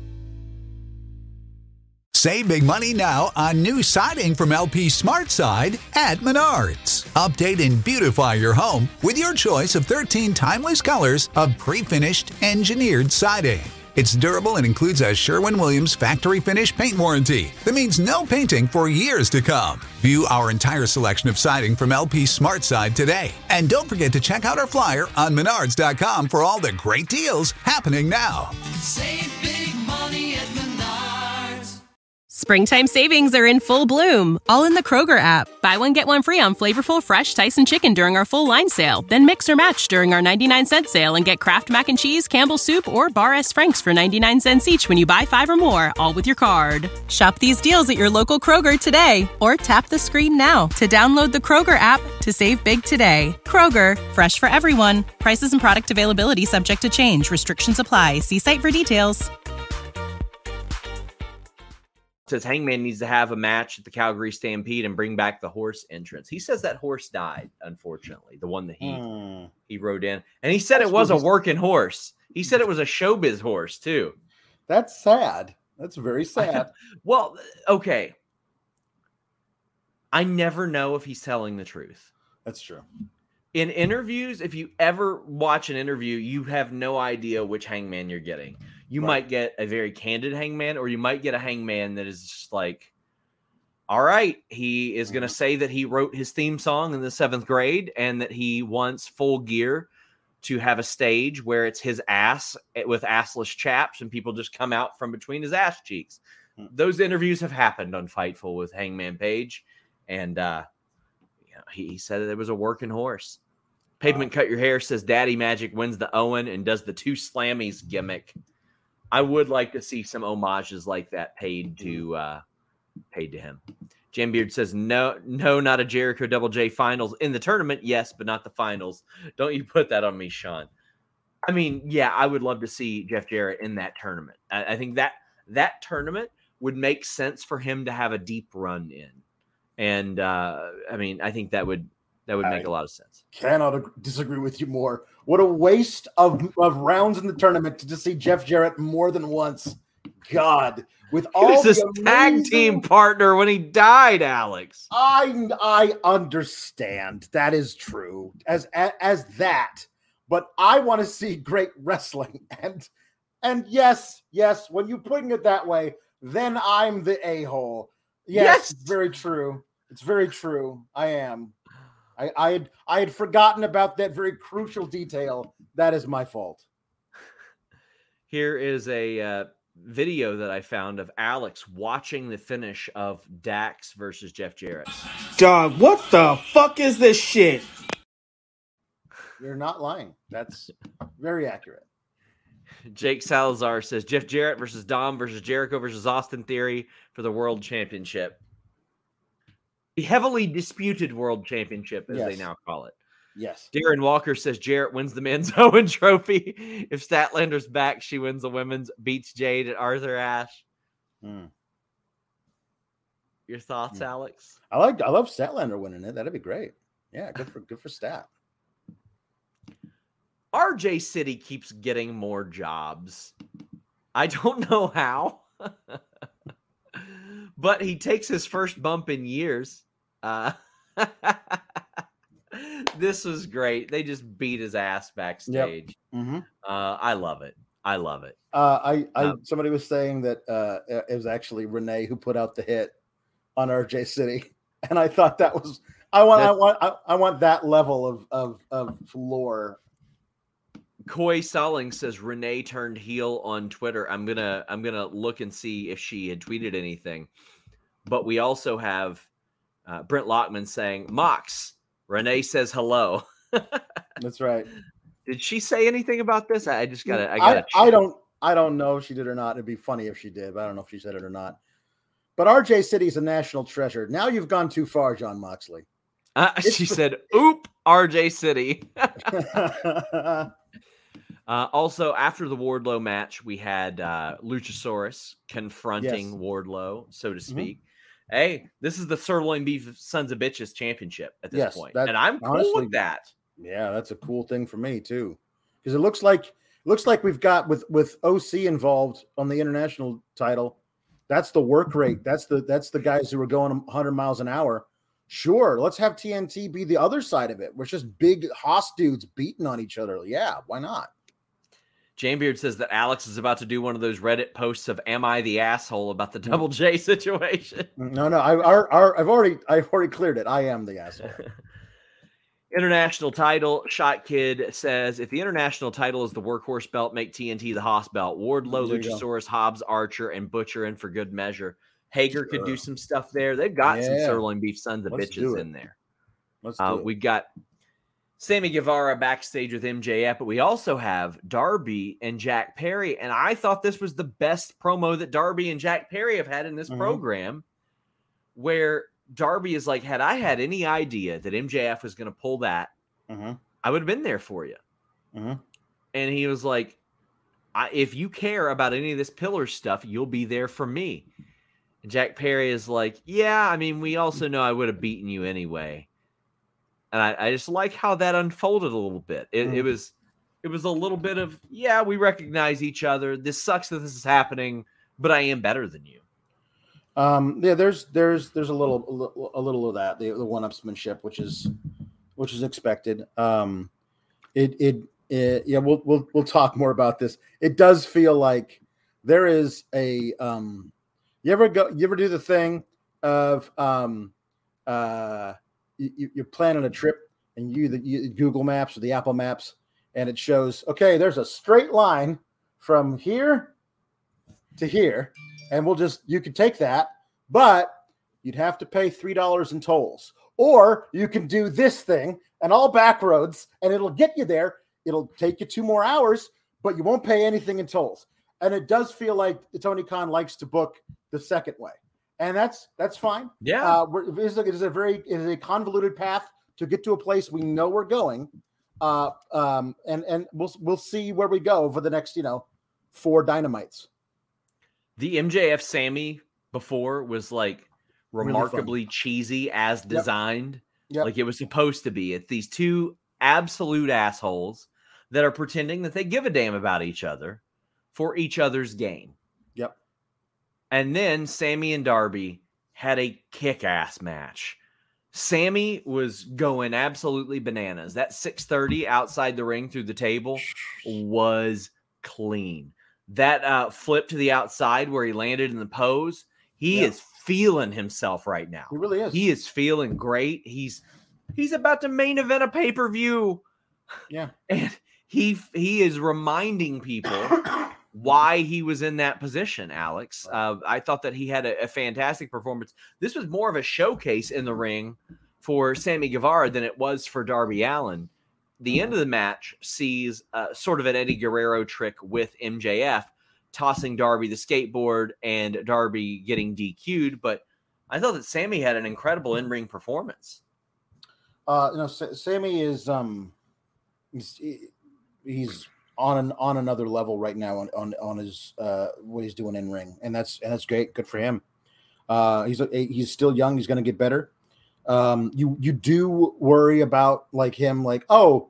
Save big money now on new siding from L P SmartSide at Menards. Update and beautify your home with your choice of thirteen timeless colors of pre-finished engineered siding. It's durable and includes a Sherwin-Williams factory finish paint warranty that means no painting for years to come. View our entire selection of siding from L P SmartSide today. And don't forget to check out our flyer on menards dot com for all the great deals happening now. Save big money at Menards. Springtime savings are in full bloom, all in the Kroger app. Buy one, get one free on flavorful, fresh Tyson chicken during our full line sale. Then mix or match during our ninety-nine cent sale and get Kraft Mac and Cheese, Campbell's Soup, or Bar S. Frank's for ninety-nine cents each when you buy five or more, all with your card. Shop these deals at your local Kroger today, or tap the screen now to download the Kroger app to save big today. Kroger, fresh for everyone. Prices and product availability subject to change. Restrictions apply. See site for details. Says Hangman needs to have a match at the Calgary Stampede and bring back the horse entrance. He says that horse died, unfortunately, the one that he mm. he rode in. And he said That's it was a working horse. He said it was a showbiz horse, too. That's sad. That's very sad. Well, okay. I never know if he's telling the truth. That's true. In interviews, if you ever watch an interview, you have no idea which Hangman you're getting. You right. might get a very candid Hangman, or you might get a Hangman that is just like, all right, he is going to say that he wrote his theme song in the seventh grade and that he wants Full Gear to have a stage where it's his ass with assless chaps and people just come out from between his ass cheeks. Hmm. Those interviews have happened on Fightful with Hangman Page, and uh, you know, he, he said that it was a working horse. Pavement Cut Your Hair says Daddy Magic wins the Owen and does the two slammies gimmick. I would like to see some homages like that paid to uh, paid to him. Jambeard says no, no, not a Jericho Double J finals in the tournament. Yes, but not the finals. Don't you put that on me, Sean. I mean, yeah, I would love to see Jeff Jarrett in that tournament. I, I think that that tournament would make sense for him to have a deep run in. And uh, I mean, I think that would that would make I a lot of sense. Cannot ag- disagree with you more. What a waste of, of rounds in the tournament to just see Jeff Jarrett more than once. God, with all he was his amazing... tag team partner when he died, Alex. I I understand that is true as as, as that, but I want to see great wrestling, and and yes, yes, when you're putting it that way, then I'm the a-hole. Yes, yes. It's very true. It's very true. I am. I, I had I had forgotten about that very crucial detail. That is my fault. Here is a uh, video that I found of Alex watching the finish of Dax versus Jeff Jarrett. Dog, what the fuck is this shit? You're not lying. That's very accurate. Jake Salazar says Jeff Jarrett versus Dom versus Jericho versus Austin Theory for the World Championship. The heavily disputed World Championship, as yes. they now call it. Yes. Darren Walker says Jarrett wins the men's Owen Trophy. If Statlander's back, she wins the women's, beats Jade and Arthur Ashe. Mm. Your thoughts, mm. Alex? I like. I love Statlander winning it. That'd be great. Yeah, good for good for Stat. R J City keeps getting more jobs. I don't know how. But he takes his first bump in years. Uh, this was great. They just beat his ass backstage. Yep. Mm-hmm. Uh, I love it. I love it. Uh, I, I um, somebody was saying that uh, it was actually Renee who put out the hit on R J City, and I thought that was. I want. I want. I, I want that level of of of lore. Coy Solling says Renee turned heel on Twitter. I'm gonna I'm gonna look and see if she had tweeted anything. But we also have uh, Brent Lockman saying, Mox, Renee says hello. That's right. Did she say anything about this? I just gotta I gotta I, I don't I don't know if she did or not. It'd be funny if she did, but I don't know if she said it or not. But R J City's a national treasure. Now you've gone too far, John Moxley. Uh, she said, oop, R J City. Uh, also, after the Wardlow match, we had uh, Luchasaurus confronting yes. Wardlow, so to speak. Mm-hmm. Hey, this is the Sirloin Beef Sons of Bitches Championship at this yes, point, and I'm cool honestly, with that. Yeah, that's a cool thing for me too, because it looks like looks like we've got with with O C involved on the international title. That's the work rate. That's the that's the guys who are going one hundred miles an hour. Sure, let's have T N T be the other side of it. We're just big Haas dudes beating on each other. Yeah, why not? Jamebeard says that Alex is about to do one of those Reddit posts of "Am I the asshole?" about the Double J situation. No, no, I, our, our, I've already, I've already cleared it. I am the asshole. International title. Shot Kid says if the international title is the workhorse belt, make T N T the Haas belt. Wardlow, Luchasaurus, Hobbs, Archer, and Butcher in for good measure. Hager Sure. could do some stuff there. They've got Yeah. some sirloin beef sons of Let's bitches do it. in there. Let's Uh, do it. we got Sammy Guevara backstage with M J F, but we also have Darby and Jack Perry. And I thought this was the best promo that Darby and Jack Perry have had in this Mhm. program, where Darby is like, had I had any idea that M J F was going to pull that, Mhm. I would have been there for you. Mhm. And he was like, I, if you care about any of this pillar stuff, you'll be there for me. And Jack Perry is like, yeah, I mean, we also know I would have beaten you anyway. And I, I just like how that unfolded a little bit. It, Mm. it was it was a little bit of, yeah, we recognize each other. This sucks that this is happening, but I am better than you. Um, yeah, there's there's there's a little a little, a little of that, the, the one-upsmanship, which is which is expected. Um, it, it it yeah, we'll we'll we'll talk more about this. It does feel like there is a um, you ever go you ever do the thing of um uh you, you're planning a trip and you the you, Google Maps or the Apple Maps, and it shows, okay, there's a straight line from here to here, and we'll just, you could take that, but you'd have to pay three dollars in tolls, or you can do this thing and all back roads, and it'll get you there. It'll take you two more hours, but you won't pay anything in tolls. And it does feel like Tony Khan likes to book the second way, and that's that's fine. Yeah, uh, we're, it, is a, it is a very it is a convoluted path to get to a place we know we're going, uh, um, and and we'll we'll see where we go over the next, you know, four Dynamites. The M J F Sammy before was like remarkably really cheesy as designed. Yep. Like it was supposed to be. It's these two absolute assholes that are pretending that they give a damn about each other for each other's gain. Yep. And then Sammy and Darby had a kick-ass match. Sammy was going absolutely bananas. That six thirty outside the ring through the table was clean. That uh, flip to the outside where he landed in the pose, he Yeah. is feeling himself right now. He really is. He is feeling great. He's he's about to main event a pay-per-view. Yeah. And he he is reminding people why he was in that position, Alex. Uh, I thought that he had a, a fantastic performance. This was more of a showcase in the ring for Sammy Guevara than it was for Darby Allin. The end of the match sees uh, sort of an Eddie Guerrero trick with M J F, tossing Darby the skateboard and Darby getting D Q'd. But I thought that Sammy had an incredible in-ring performance. Uh, you know, S- Sammy is um, he's, he's on an, on another level right now on on, on his uh, what he's doing in ring, and that's and that's great. Good for him. Uh, he's a, he's still young. He's going to get better. Um, you you do worry about like him, like, oh,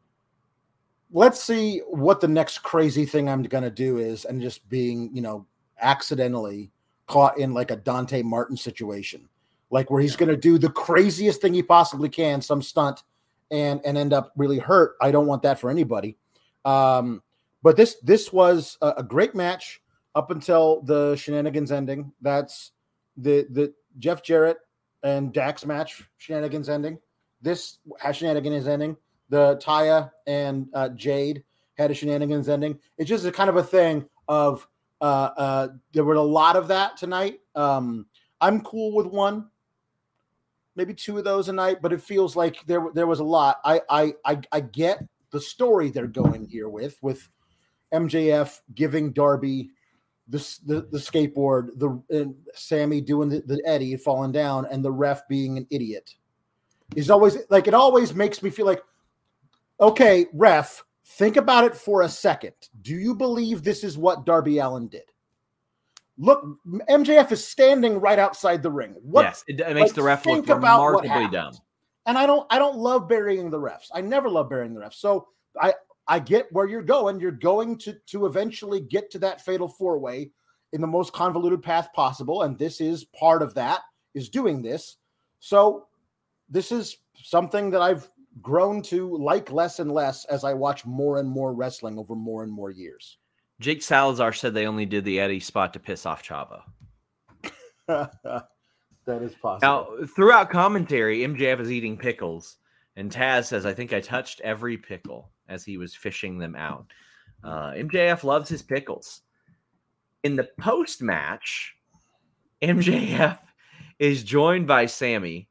let's see what the next crazy thing I'm going to do is, and just being, you know, accidentally caught in like a Dante Martin situation, like where he's going to do the craziest thing he possibly can, some stunt, and and end up really hurt. I don't want that for anybody. Um, but this this was a, a great match up until the shenanigans ending. That's the the Jeff Jarrett and Dax match shenanigans ending. This shenanigan is ending. The Taya and uh, Jade had a shenanigans ending. It's just a kind of a thing of uh, uh, there were a lot of that tonight. Um, I'm cool with one, maybe two of those a night, but it feels like there there was a lot. I I I, I get the story they're going here with with M J F giving Darby the the, the skateboard, the and Sammy doing the, the Eddie falling down, and the ref being an idiot. Is always like, it always makes me feel like, okay, ref, think about it for a second. Do you believe this is what Darby Allin did? Look, M J F is standing right outside the ring. What, yes, it, it makes like, the ref look think about what remarkably dumb. happened. And I don't I don't love burying the refs. I never love burying the refs. So I I get where you're going. You're going to to eventually get to that fatal four-way in the most convoluted path possible, and this is part of that, is doing this. So this is something that I've grown to like less and less as I watch more and more wrestling over more and more years. Jake Salazar said they only did the Eddie spot to piss off Chavo. That is possible. Now, throughout commentary, M J F is eating pickles, and Taz says, I think I touched every pickle as he was fishing them out. Uh, M J F loves his pickles. In the post-match, M J F is joined by Sammy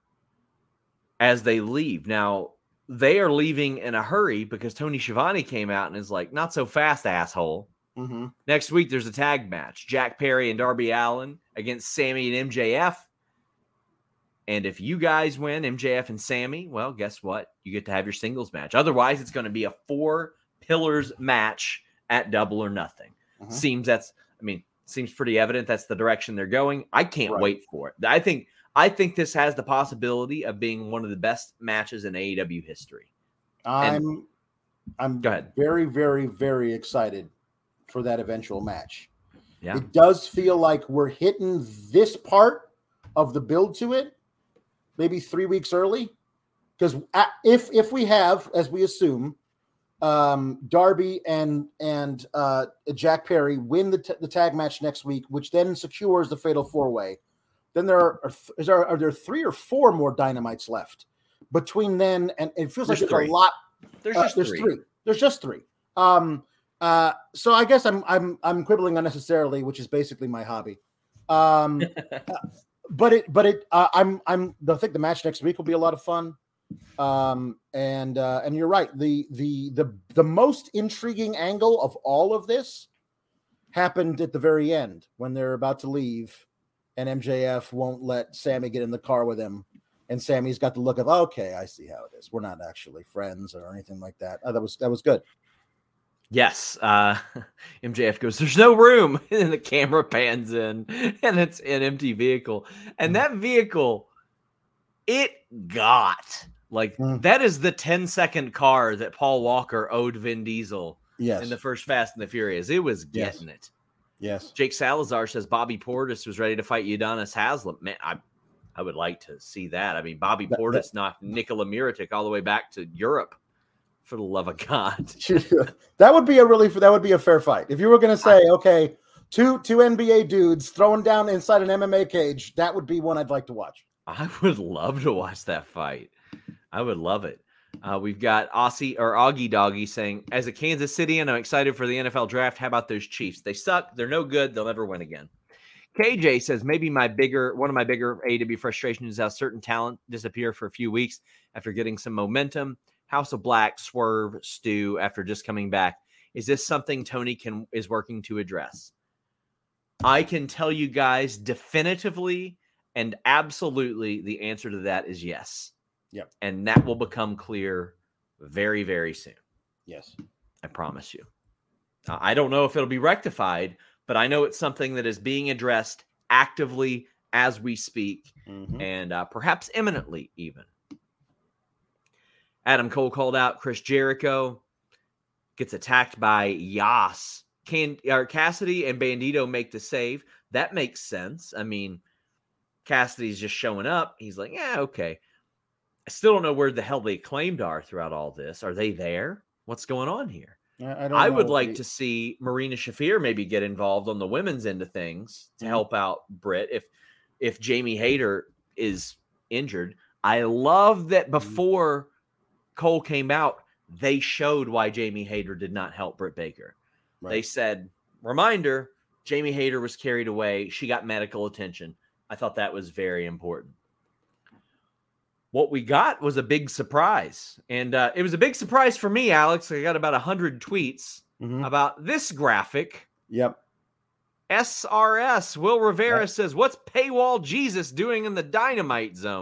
as they leave. Now, they are leaving in a hurry because Tony Schiavone came out and is like, not so fast, asshole. Mm-hmm. Next week, there's a tag match. Jack Perry and Darby Allin against Sammy and M J F. And if you guys win, M J F and Sammy, well, guess what? You get to have your singles match. Otherwise, it's going to be a four pillars match at Double or Nothing. Mm-hmm. Seems that's, I mean, seems pretty evident that's the direction they're going. I can't right. wait for it. I think I think this has the possibility of being one of the best matches in A E W history. I'm and, I'm go ahead. very, very, very excited for that eventual match. Yeah. It does feel like we're hitting this part of the build to it maybe three weeks early. Because if if we have, as we assume, um, Darby and and uh, Jack Perry win the, t- the tag match next week, which then secures the Fatal Four-Way, then there are, are, is there are there three or four more Dynamites left between then, and it feels there's like three. there's a lot. There's uh, just there's three. three. There's just three. Um, uh, so I guess I'm I'm I'm quibbling unnecessarily, which is basically my hobby. Um, but it but it uh, I'm I'm I think the match next week will be a lot of fun. Um, and uh, and you're right. The the the the most intriguing angle of all of this happened at the very end when they're about to leave, and M J F won't let Sammy get in the car with him, and Sammy's got the look of, okay, I see how it is. We're not actually friends or anything like that. Oh, that was that was good. Yes, uh, M J F goes, there's no room, and the camera pans in, and it's an empty vehicle, and that vehicle, it got. Like, mm. that is the ten second car that Paul Walker owed Vin Diesel yes. in the first Fast and the Furious. It was getting yes. it. Yes. Jake Salazar says Bobby Portis was ready to fight Udonis Haslem. Man, I I would like to see that. I mean, Bobby that, Portis that, knocked Nikola Mirotic all the way back to Europe, for the love of God. That would be a really that would be a fair fight. If you were going to say, okay, two two N B A dudes throwing down inside an M M A cage, that would be one I'd like to watch. I would love to watch that fight. I would love it. Uh, we've got Aussie or Augie Doggy saying, as a Kansas City, and I'm excited for the N F L draft. How about those Chiefs? They suck. They're no good. They'll never win again. K J says, maybe my bigger, one of my bigger A E W frustrations is how certain talent disappear for a few weeks after getting some momentum. House of Black, Swerve, Stu, after just coming back. Is this something Tony can is working to address? I can tell you guys definitively and absolutely the answer to that is yes. Yep. And that will become clear very, very soon. Yes. I promise you. Uh, I don't know if it'll be rectified, but I know it's something that is being addressed actively as we speak, mm-hmm. and uh, perhaps imminently even. Adam Cole called out Chris Jericho, gets attacked by Yas. Can or Cassidy and Bandito make the save? That makes sense. I mean, Cassidy's just showing up. He's like, yeah, okay. I still don't know where the hell the Acclaimed are throughout all this. Are they there? What's going on here? I, don't I would know. like they... to see Marina Shafir maybe get involved on the women's end of things to mm-hmm. help out Britt if if Jamie Hayter is injured. I love that before mm-hmm. Cole came out, they showed why Jamie Hayter did not help Britt Baker. Right. They said, reminder, Jamie Hayter was carried away. She got medical attention. I thought that was very important. What we got was a big surprise. And uh, it was a big surprise for me, Alex. I got about one hundred tweets mm-hmm. about this graphic. Yep. S R S. Will Rivera yep. says, what's Paywall Jesus doing in the Dynamite Zone?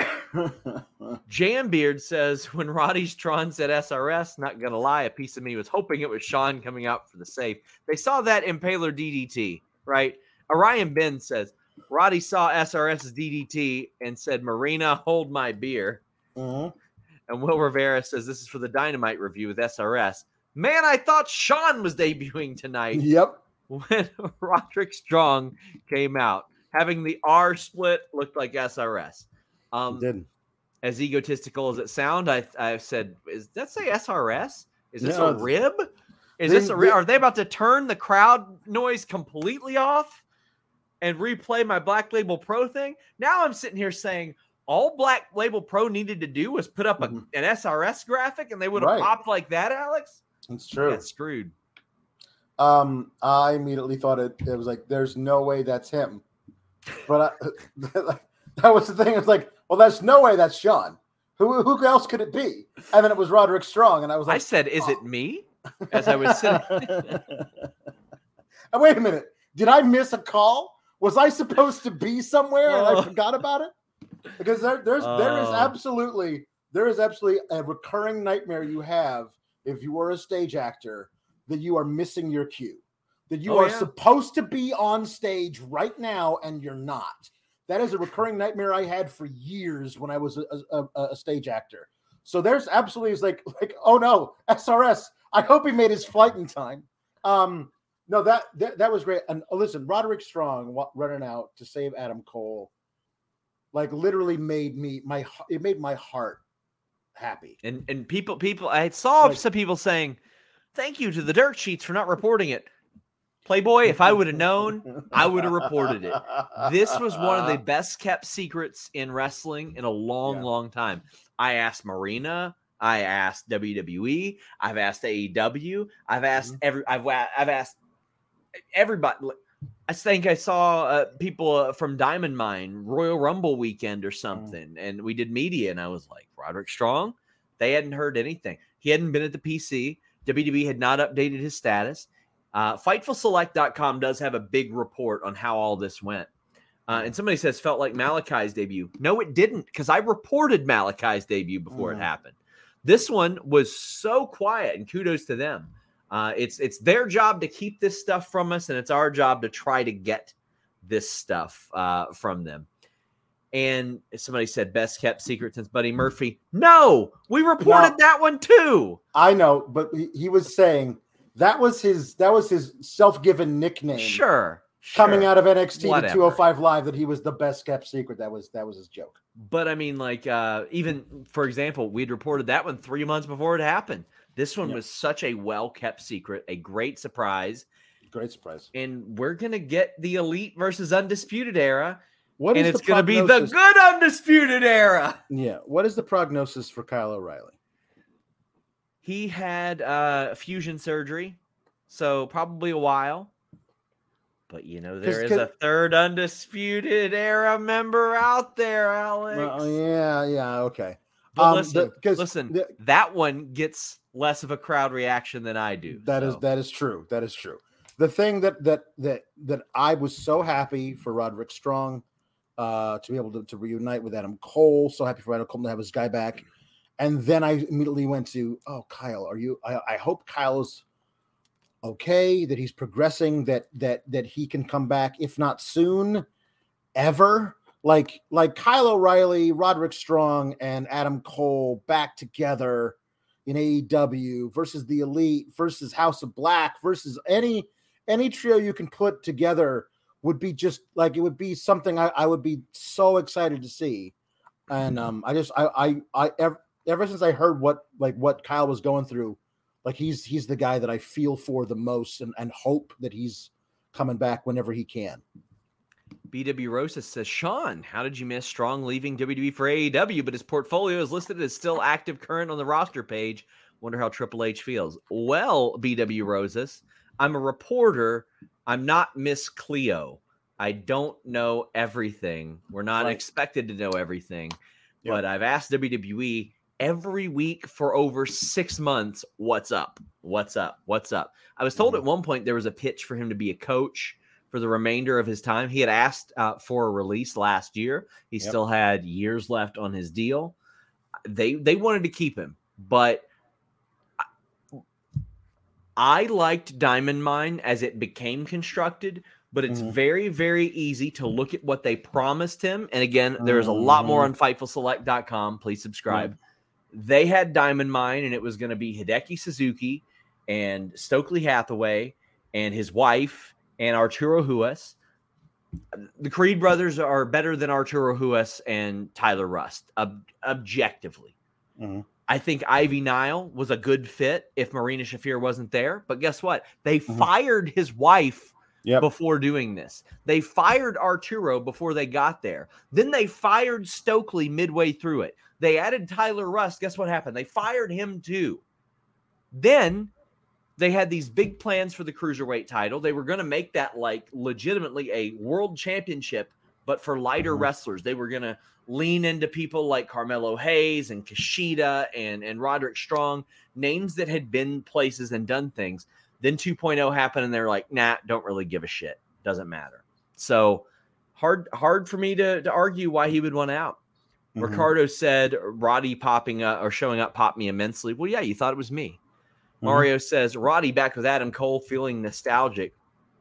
Jambeard says, when Roddy Strong said S R S, not going to lie, a piece of me was hoping it was Sean coming out for the save. They saw that Impaler D D T, right? Orion Ben says, Roddy saw SRS's D D T and said, Marina, hold my beer. Mm-hmm. And Will Rivera says, this is for the Dynamite review with S R S. Man, I thought Sean was debuting tonight. Yep. When Roderick Strong came out. Having the R split looked like S R S. Um, it did. As egotistical as it sound, I I said, "Is that say S R S? Is this no, a rib? Is they, this a rib? Are they about to turn the crowd noise completely off and replay my Black Label Pro thing?" Now I'm sitting here saying all Black Label Pro needed to do was put up a, mm-hmm. an S R S graphic, and they would have right. popped like that. Alex, it's true. Got screwed. Um, I immediately thought it. It was like, "There's no way that's him." But I, that was the thing. It's like, well, there's no way that's Sean. Who who else could it be? And then it was Roderick Strong, and I was like, I said, "Is oh. it me?" As I was sitting. And wait a minute. Did I miss a call? Was I supposed to be somewhere and I Oh. forgot about it? Because there, there's there is Oh. absolutely there is absolutely a recurring nightmare you have if you were a stage actor that you are missing your cue, that you Oh, are yeah. supposed to be on stage right now and you're not. That is a recurring nightmare I had for years when I was a, a, a stage actor. So there's absolutely it's like like oh no, S R S. I hope he made his flight in time. Um, no, that, that that was great. And uh, listen, Roderick Strong wa- running out to save Adam Cole, like literally made me my it made my heart happy. And and people people I saw Like- some people saying, "Thank you to the dirt sheets for not reporting it." Playboy, if I would have known, I would have reported it. This was one of the best kept secrets in wrestling in a long, Yeah. long time. I asked Marina, I asked W W E, I've asked A E W, I've asked every, I've wa- I've asked everybody. I think I saw uh, people uh, from Diamond Mine Royal Rumble weekend or something, and we did media, and I was like, Roderick Strong. They hadn't heard anything. He hadn't been at the P C. W W E had not updated his status. Uh, Fightful Select dot com does have a big report on how all this went. Uh, and somebody says, felt like Malachi's debut. No, it didn't, because I reported Malachi's debut before Mm. it happened. This one was so quiet, and kudos to them. Uh, it's it's their job to keep this stuff from us, and it's our job to try to get this stuff uh, from them. And somebody said, best kept secret since Buddy Murphy. No, we reported No. that one too. I know, but he, he was saying that was his that was his self-given nickname. Sure. Coming sure. out of N X T Whatever. to two oh five Live, that he was the best kept secret. That was that was his joke. But I mean, like, uh, even for example, we'd reported that one three months before it happened. This one Yeah. was such a well kept secret, a great surprise. Great surprise. And we're going to get the Elite versus Undisputed era. What and is it's the going to be the prognosis- good Undisputed era. Yeah. What is the prognosis for Kyle O'Reilly? He had uh, fusion surgery, so probably a while. But, you know, there 'Cause- is a third Undisputed era member out there, Alex. Well, yeah, yeah, okay. But Um, listen, the- 'cause listen, the- that one gets less of a crowd reaction than I do. That is so. that is true. That is true. The thing that that that that I was so happy for Roderick Strong uh, to be able to, to reunite with Adam Cole. So happy for Adam Cole to have his guy back. And then I immediately went to, oh, Kyle, are you? I, I hope Kyle's okay, that he's progressing, that that that he can come back, if not soon, ever. Like like Kyle O'Reilly, Roderick Strong, and Adam Cole back together in A E W versus the Elite versus House of Black versus any any trio you can put together would be just like it would be something I, I would be so excited to see. And um, I just I I I ever, ever since I heard what like what Kyle was going through, like he's he's the guy that I feel for the most and, and hope that he's coming back whenever he can. B W Rosa says, Sean, how did you miss Strong leaving W W E for A E W, but his portfolio is listed as still active current on the roster page? Wonder how Triple H feels. Well, B W Rosas, I'm a reporter. I'm not Miss Cleo. I don't know everything. We're not Right. expected to know everything. Yeah. But I've asked W W E every week for over six months, what's up? What's up? What's up? I was told Mhm. at one point there was a pitch for him to be a coach for the remainder of his time. He had asked uh, for a release last year. He Yep. still had years left on his deal. They they wanted to keep him, but I liked Diamond Mine as it became constructed, but it's Mhm. very, very easy to look at what they promised him. And again, there's a lot more on Fightful Select dot com. Please subscribe. They had Diamond Mine, and it was going to be Hideki Suzuki and Stokely Hathaway and his wife and Arturo Ruas. The Creed brothers are better than Arturo Ruas and Tyler Rust, ob- objectively. Mhm. I think Ivy Nile was a good fit if Marina Shafir wasn't there. But guess what? They Mhm. fired his wife Yep. before doing this. They fired Arturo before they got there. Then they fired Stokely midway through it. They added Tyler Rust. Guess what happened? They fired him too. Then they had these big plans for the Cruiserweight title. They were going to make that like legitimately a world championship But for lighter Mm-hmm. wrestlers, they were going to lean into people like Carmelo Hayes and Kushida and, and Roderick Strong, names that had been places and done things. Then two point oh happened, and they're like, nah, don't really give a shit. Doesn't matter. So hard hard for me to, to argue why he would want out. Mm-hmm. Ricardo said, Roddy popping up or showing up popped me immensely. Well, yeah, you thought it was me. Mm-hmm. Mario says, Roddy back with Adam Cole feeling nostalgic.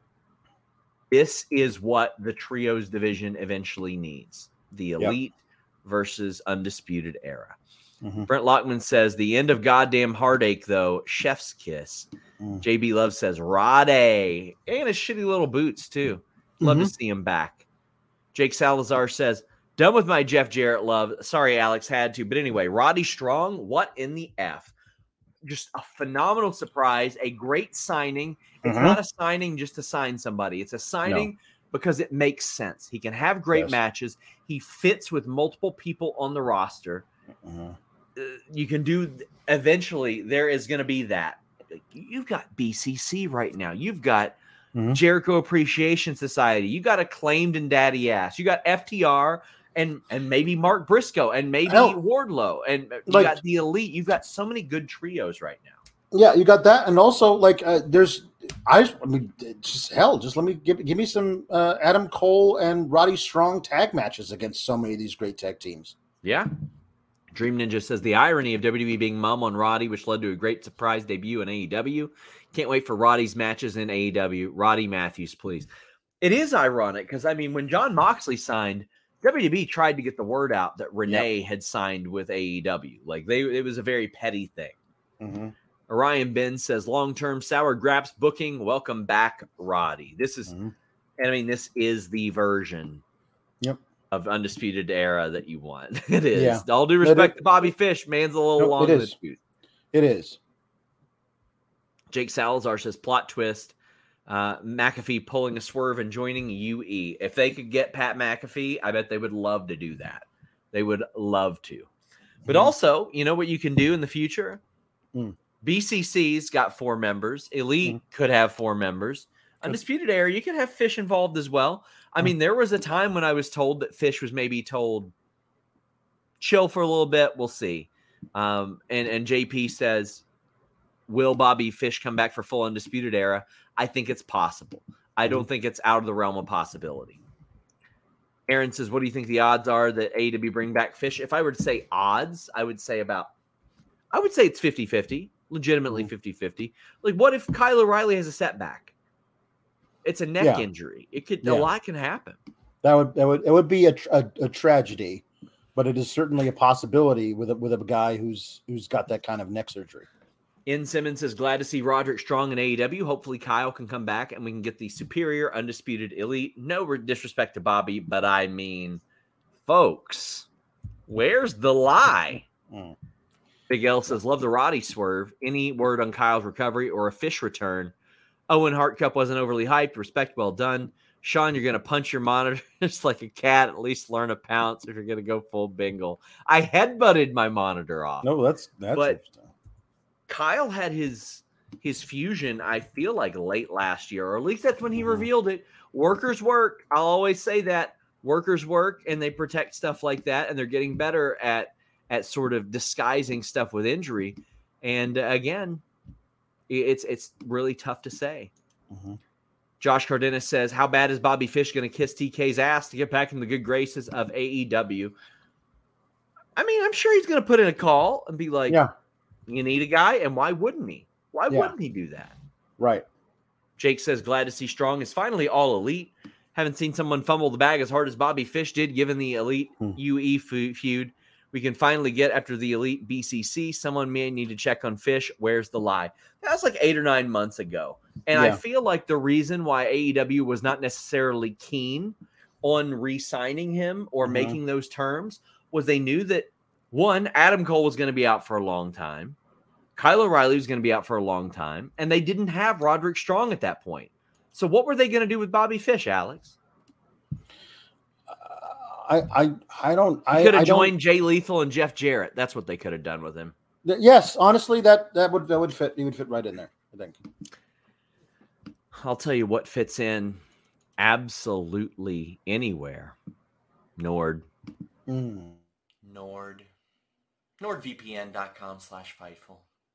This is what the trios division eventually needs. The elite yep. versus undisputed era. Mm-hmm. Brent Lockman says, the end of goddamn heartache, though. Chef's kiss. Mm. J B Love says, Roddy. And his shitty little boots, too. Love mm-hmm. to see him back. Jake Salazar says, done with my Jeff Jarrett love. Sorry, Alex, had to. But anyway, Roddy Strong, what in the F? Just a phenomenal surprise, a great signing. It's mm-hmm. not a signing just to sign somebody. It's a signing no. because it makes sense. He can have great yes. matches. He fits with multiple people on the roster. Mm-hmm. Uh, you can do – eventually there is going to be that. You've got B C C right now. You've got mm-hmm. Jericho Appreciation Society. You got Acclaimed and Daddy Ass. You got F T R – And and maybe Mark Briscoe and maybe Hell, Wardlow and you like, got the Elite. You've got so many good trios right now. Yeah, you got that, and also like uh, there's I, I mean just hell, just let me give give me some uh, Adam Cole and Roddy Strong tag matches against so many of these great tag teams. Yeah, Dream Ninja says the irony of W W E being mum on Roddy, which led to a great surprise debut in A E W. Can't wait for Roddy's matches in A E W. Roddy Matthews, please. It is ironic because I mean when John Moxley signed, W W E tried to get the word out that Renee yep. had signed with A E W. Like they, it was a very petty thing. Mm-hmm. Orion Ben says, long-term Sour Graps booking. Welcome back, Roddy. This is, mm-hmm. and I mean, this is the version yep. of Undisputed Era that you want. It is. Yeah. All due respect to Bobby Fish, man's a little no, long it in the is. tooth. It is. Jake Salazar says, plot twist. Uh, McAfee pulling a swerve and joining U E. If they could get Pat McAfee, I bet they would love to do that. They would love to. But mm. also, you know what you can do in the future? Mm. B C C's got four members. Elite mm. could have four members. Undisputed Era, you could have Fish involved as well. I mm. mean, there was a time when I was told that Fish was maybe told, chill for a little bit, we'll see. Um, and, and J P says, will Bobby Fish come back for full Undisputed Era? I think it's possible. I don't think it's out of the realm of possibility. Aaron says, what do you think the odds are that A E W bring back Fish? If I were to say odds, I would say about, I would say it's fifty-fifty, legitimately fifty-fifty. Like what if Kyle O'Reilly has a setback? It's a neck yeah. injury. It could, yeah. a lot can happen. That would, that would, it would be a, a, a tragedy, but it is certainly a possibility with a, with a guy who's, who's got that kind of neck surgery. N. Simmons is glad to see Roderick Strong in A E W. Hopefully Kyle can come back and we can get the superior undisputed elite. No disrespect to Bobby, but I mean, folks, where's the lie? Mm. Big L says, love the Roddy swerve. Any word on Kyle's recovery or a Fish return? Owen Hart Cup wasn't overly hyped. Respect, well done. Sean, you're going to punch your monitor just like a cat. At least learn a pounce if you're going to go full bingle. I headbutted my monitor off. No, that's that's but Kyle had his his fusion, I feel like, late last year, or at least that's when he mm-hmm. revealed it. Workers work. I'll always say that. Workers work, and they protect stuff like that, and they're getting better at at sort of disguising stuff with injury. And uh, again, it's it's really tough to say. Mm-hmm. Josh Cardenas says, how bad is Bobby Fish going to kiss T K's ass to get back in the good graces of A E W? I mean, I'm sure he's going to put in a call and be like, yeah. You need a guy, and why wouldn't he? Why yeah. wouldn't he do that? Right. Jake says, glad to see Strong is finally all elite. Haven't seen someone fumble the bag as hard as Bobby Fish did, given the elite hmm. U E feud. We can finally get after the elite B C C. Someone may need to check on Fish. Where's the lie? That was like eight or nine months ago. And yeah. I feel like the reason why A E W was not necessarily keen on re-signing him or mm-hmm. making those terms was they knew that, one, Adam Cole was going to be out for a long time. Kyle O'Reilly was going to be out for a long time, and they didn't have Roderick Strong at that point. So what were they going to do with Bobby Fish, Alex? Uh, I, I, I don't. I could have joined Jay Lethal and Jeff Jarrett. That's what they could have done with him. Yes, honestly, that that would that would fit. He would fit right in there, I think. I'll tell you what fits in absolutely anywhere. Nord. Mm. Nord. NordVPN.com slash Fightful.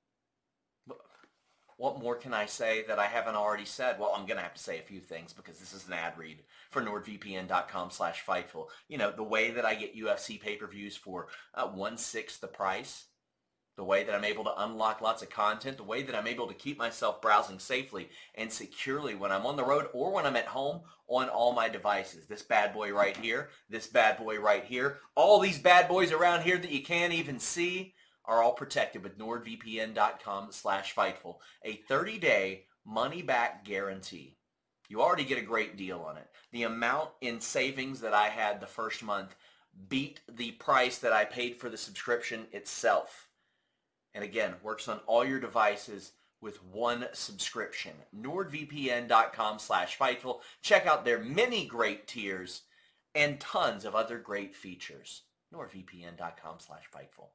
What more can I say that I haven't already said? Well, I'm going to have to say a few things because this is an ad read for NordVPN.com slash Fightful. You know, the way that I get U F C pay-per-views for uh, one-sixth the price, the way that I'm able to unlock lots of content, the way that I'm able to keep myself browsing safely and securely when I'm on the road or when I'm at home on all my devices. This bad boy right here, this bad boy right here, all these bad boys around here that you can't even see are all protected with NordVPN.com slash Fightful, a thirty-day money-back guarantee. You already get a great deal on it. The amount in savings that I had the first month beat the price that I paid for the subscription itself. And again, works on all your devices with one subscription. NordVPN.com slash Fightful. Check out their many great tiers and tons of other great features. NordVPN.com slash Fightful.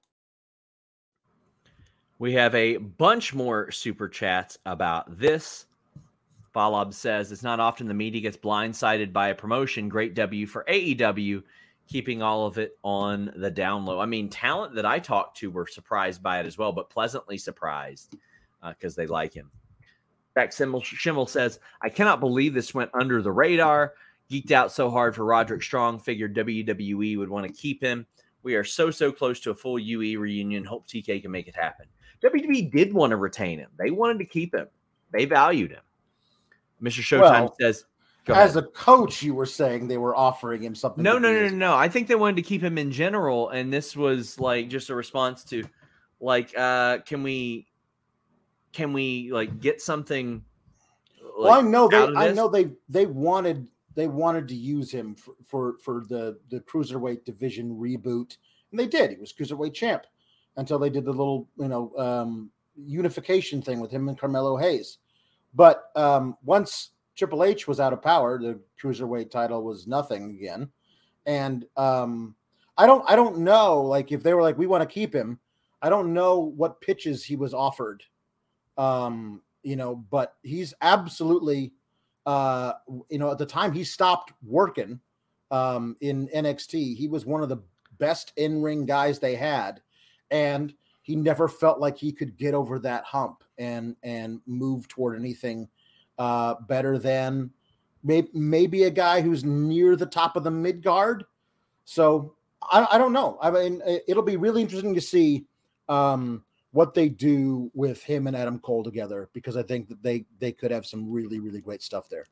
We have a bunch more super chats about this. Falab says, it's not often the media gets blindsided by a promotion. Great W for A E W, keeping all of it on the down low. I mean, talent that I talked to were surprised by it as well, but pleasantly surprised because uh, they like him. Back Schimmel says, I cannot believe this went under the radar. Geeked out so hard for Roderick Strong. Figured W W E would want to keep him. We are so, so close to a full U E reunion. Hope T K can make it happen. W W E did want to retain him. They wanted to keep him. They valued him. Mister Showtime well, says, as a coach, you were saying they were offering him something. No, no, no, no, no. I think they wanted to keep him in general, and this was like just a response to, like, uh, can we, can we like get something? Like, well, I know they, I know they, they wanted, they wanted to use him for, for, for the the cruiserweight division reboot, and they did. He was cruiserweight champ until they did the little, you know, um, unification thing with him and Carmelo Hayes. But um, once Triple H was out of power, the cruiserweight title was nothing again. And um, I don't, I don't know, like if they were like, we want to keep him, I don't know what pitches he was offered, um, you know, but he's absolutely, uh, you know, at the time he stopped working um, in N X T, he was one of the best in-ring guys they had. And he never felt like he could get over that hump and, and move toward anything uh, better than maybe, maybe a guy who's near the top of the mid guard. So I, I don't know. I mean, it'll be really interesting to see um, what they do with him and Adam Cole together, because I think that they, they could have some really, really great stuff there.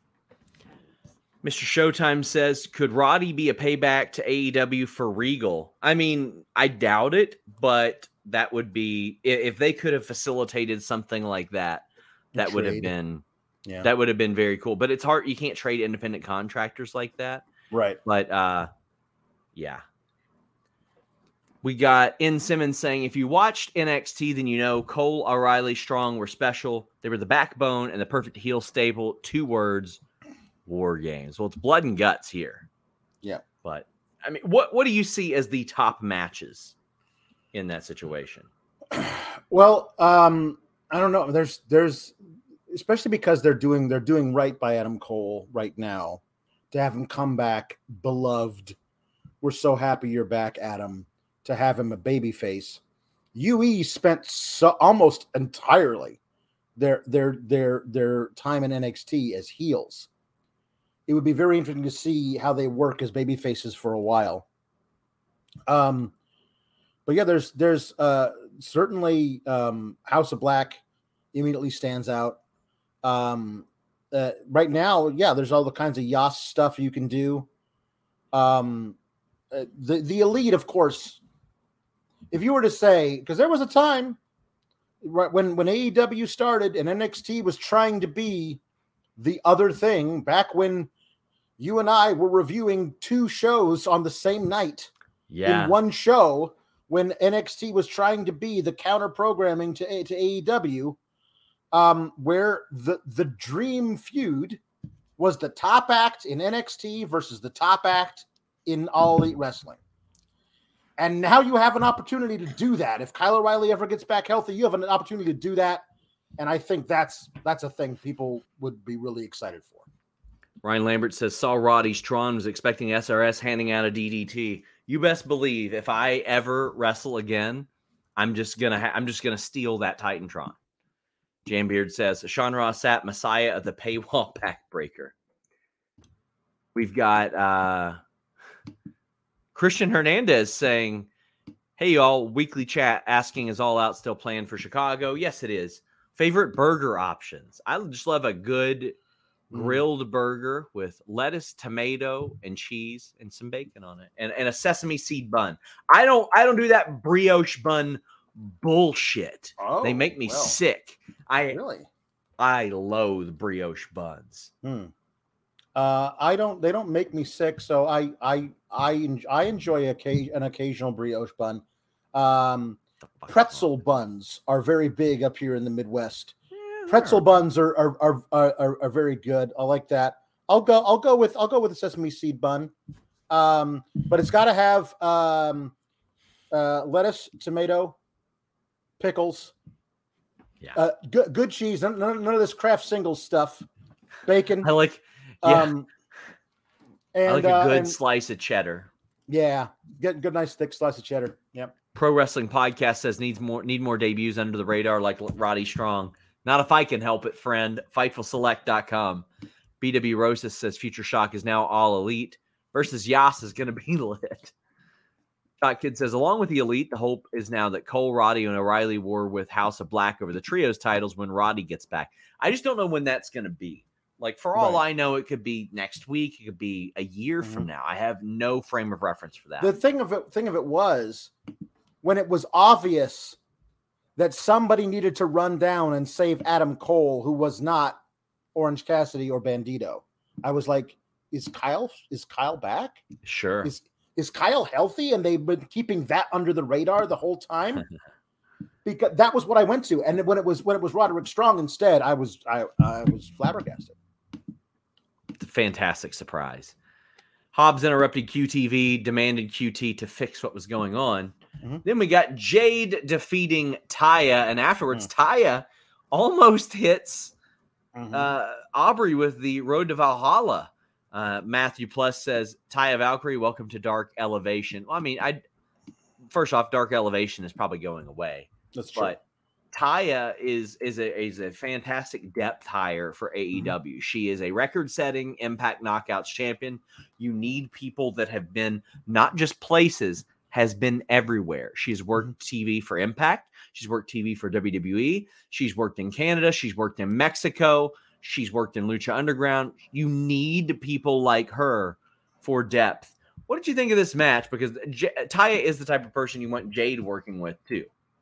Mister Showtime says, could Roddy be a payback to A E W for Regal? I mean, I doubt it, but that would be, if they could have facilitated something like that, that would have been, yeah. that would have been very cool. But it's hard. You can't trade independent contractors like that. Right. But uh, yeah. We got N Simmons saying, if you watched N X T, then you know Cole, O'Reilly, Strong were special. They were the backbone and the perfect heel stable. Two words, war games. Well, it's blood and guts here. Yeah. But I mean, what, what do you see as the top matches in that situation? Well, um, I don't know. There's, there's, especially because they're doing, they're doing right by Adam Cole right now to have him come back beloved. We're so happy you're back, Adam, to have him a babyface. U E spent so almost entirely their, their, their, their time in N X T as heels. It would be very interesting to see how they work as baby faces for a while. Um, but yeah, there's there's uh, certainly um, House of Black immediately stands out. Um, uh, right now, yeah, there's all the kinds of Yas stuff you can do. Um, uh, the the Elite, of course. If you were to say, because there was a time right when when A E W started and N X T was trying to be the other thing, back when you and I were reviewing two shows on the same night yeah. in one show, when N X T was trying to be the counter programming to, to A E W, um, where the, the dream feud was the top act in N X T versus the top act in All Elite Wrestling. And now you have an opportunity to do that. If Kyle O'Reilly ever gets back healthy, you have an opportunity to do that. And I think that's, that's a thing people would be really excited for. Ryan Lambert says, saw Roddy's Tron, was expecting S R S handing out a D D T. You best believe if I ever wrestle again, I'm just gonna ha- I'm just gonna steal that Titantron. Jambeard says, Sean Ross Sapp, Messiah of the Paywall Pack Breaker. We've got uh, Christian Hernandez saying, hey, y'all, weekly chat asking, is All Out still planned for Chicago? Yes, it is. Favorite burger options? I just love a good grilled burger with lettuce, tomato, and cheese, and some bacon on it, and, and a sesame seed bun. I don't I don't do that brioche bun bullshit. Oh, they make me well. sick. I Really? I loathe brioche buns. Hmm. Uh, I don't. They don't make me sick, so I I I en- I enjoy a, an occasional brioche bun. Um, pretzel buns are very big up here in the Midwest. Pretzel buns are are, are are are very good. I like that. I'll go. I'll go with. I'll go with a sesame seed bun. Um, but it's got to have um, uh, lettuce, tomato, pickles. Yeah. Uh, good good cheese. None, none none of this Kraft Singles stuff. Bacon. I like. Yeah. Um, and I like a uh, good and, slice of cheddar. Yeah, good good nice thick slice of cheddar. Yep. Pro Wrestling Podcast says needs more need more debuts under the radar like Roddy Strong. Not if I can help it, friend. Fightful Select dot com. B W Rosas says Future Shock is now all elite versus Yas is going to be lit. Shot Kid says, along with the elite, the hope is now that Cole, Roddy, and O'Reilly war with House of Black over the trios titles when Roddy gets back. I just don't know when that's going to be. Like, for all Right. I know, it could be next week. It could be a year Mhm. from now. I have no frame of reference for that. The thing of it thing of it was when it was obvious that somebody needed to run down and save Adam Cole, who was not Orange Cassidy or Bandito. I was like, is Kyle is Kyle back? Sure. Is is Kyle healthy? And they've been keeping that under the radar the whole time. Because that was what I went to. And when it was when it was Roderick Strong instead, I was I, I was flabbergasted. Fantastic surprise. Hobbs interrupted Q T V, demanded Q T to fix what was going on. Mhm. Then we got Jade defeating Taya, and afterwards, Taya almost hits Mhm. uh, Aubrey with the Road to Valhalla. Uh, Matthew Plus says, Taya Valkyrie, welcome to Dark Elevation. Well, I mean, I first off, Dark Elevation is probably going away. That's true. But Taya is is a is a fantastic depth hire for A E W. Mm-hmm. She is a record-setting Impact Knockouts champion. You need people that have been not just places, has been everywhere. She's worked T V for Impact. She's worked T V for W W E. She's worked in Canada. She's worked in Mexico. She's worked in Lucha Underground. You need people like her for depth. What did you think of this match? Because J- Taya is the type of person you want Jade working with too.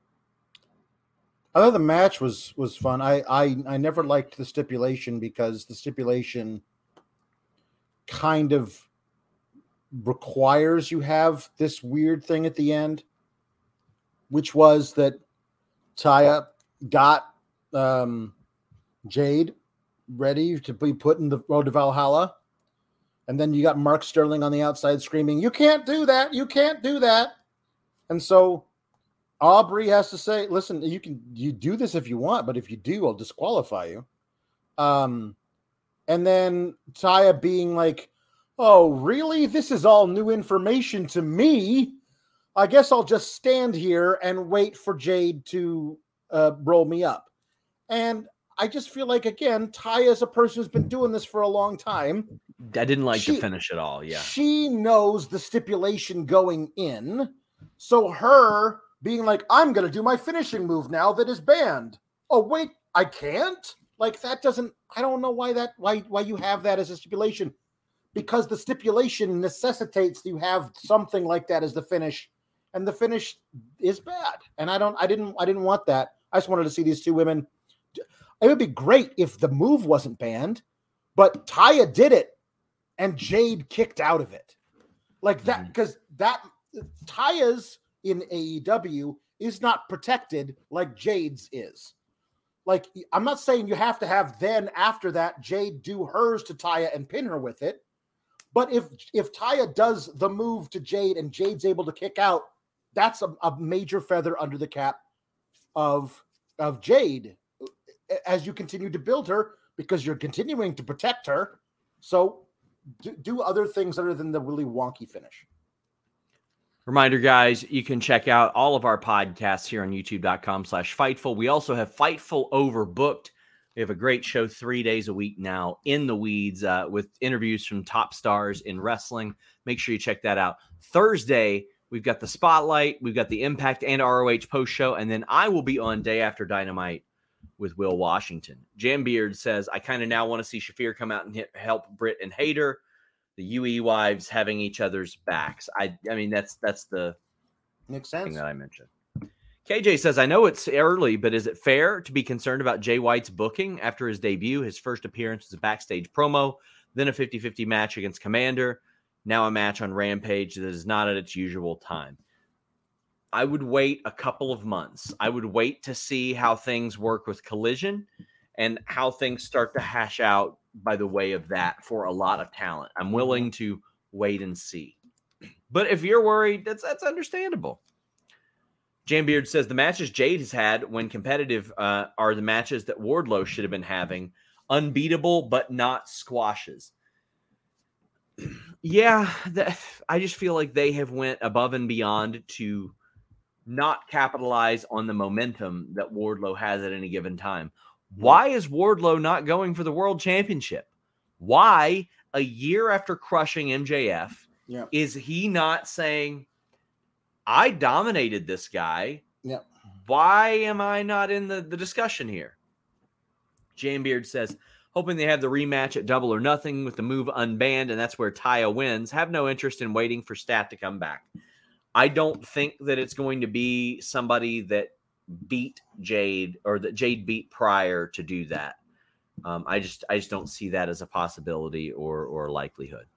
I thought the match was was fun. I, I I never liked the stipulation because the stipulation kind of requires you have this weird thing at the end, which was that Taya got um, Jade ready to be put in the Road to Valhalla, and then you got Mark Sterling on the outside screaming, "You can't do that! You can't do that!" And so Aubrey has to say, listen, you can you do this if you want, but if you do, I'll disqualify you. Um, and then Taya being like, oh, really? This is all new information to me. I guess I'll just stand here and wait for Jade to uh, roll me up. And I just feel like, again, Taya is a person who's been doing this for a long time. I didn't like She- the finish at all. Yeah. She knows the stipulation going in. So her being like, I'm going to do my finishing move now that is banned. Oh, wait, I can't? Like, that doesn't, I don't know why that, why, why you have that as a stipulation. Because the stipulation necessitates you have something like that as the finish. And the finish is bad. And I don't, I didn't, I didn't want that. I just wanted to see these two women. It would be great if the move wasn't banned, but Taya did it and Jade kicked out of it. Like that, because that, Taya's in A E W is not protected like Jade's is. Like, I'm not saying you have to have then after that Jade do hers to Taya and pin her with it. But if if Taya does the move to Jade and Jade's able to kick out, that's a, a major feather under the cap of, of Jade as you continue to build her, because you're continuing to protect her. So do, do other things other than the really wonky finish. Reminder, guys, you can check out all of our podcasts here on youtube.com slash Fightful. We also have Fightful Overbooked. We have a great show three days a week now, In the Weeds, uh, with interviews from top stars in wrestling. Make sure you check that out. Thursday, we've got the Spotlight, we've got the Impact and R O H post show, and then I will be on Day After Dynamite with Will Washington. Jambeard says, I kind of now want to see Shafir come out and hit, help Britt and Hayter. The U E wives having each other's backs. I I mean, that's that's the Makes sense. thing that I mentioned. K J says, I know it's early, but is it fair to be concerned about Jay White's booking after his debut? His first appearance was a backstage promo, then a fifty-fifty match against Commander, now a match on Rampage that is not at its usual time. I would wait a couple of months. I would wait to see how things work with Collision and how things start to hash out by the way of that for a lot of talent. I'm willing to wait and see. But if you're worried, that's that's understandable. Jambeard says the matches Jade has had when competitive uh, are the matches that Wardlow should have been having. Unbeatable, but not squashes. Yeah, that, I just feel like they have went above and beyond to not capitalize on the momentum that Wardlow has at any given time. Why is Wardlow not going for the world championship? Why, a year after crushing M J F, yeah. is he not saying, I dominated this guy. Yeah. Why am I not in the, the discussion here? Jambeard says, hoping they have the rematch at Double or Nothing with the move unbanned, and that's where Taya wins. Have no interest in waiting for Stat to come back. I don't think that it's going to be somebody that beat Jade or that Jade beat prior to do that. Um, I just I just don't see that as a possibility or or likelihood.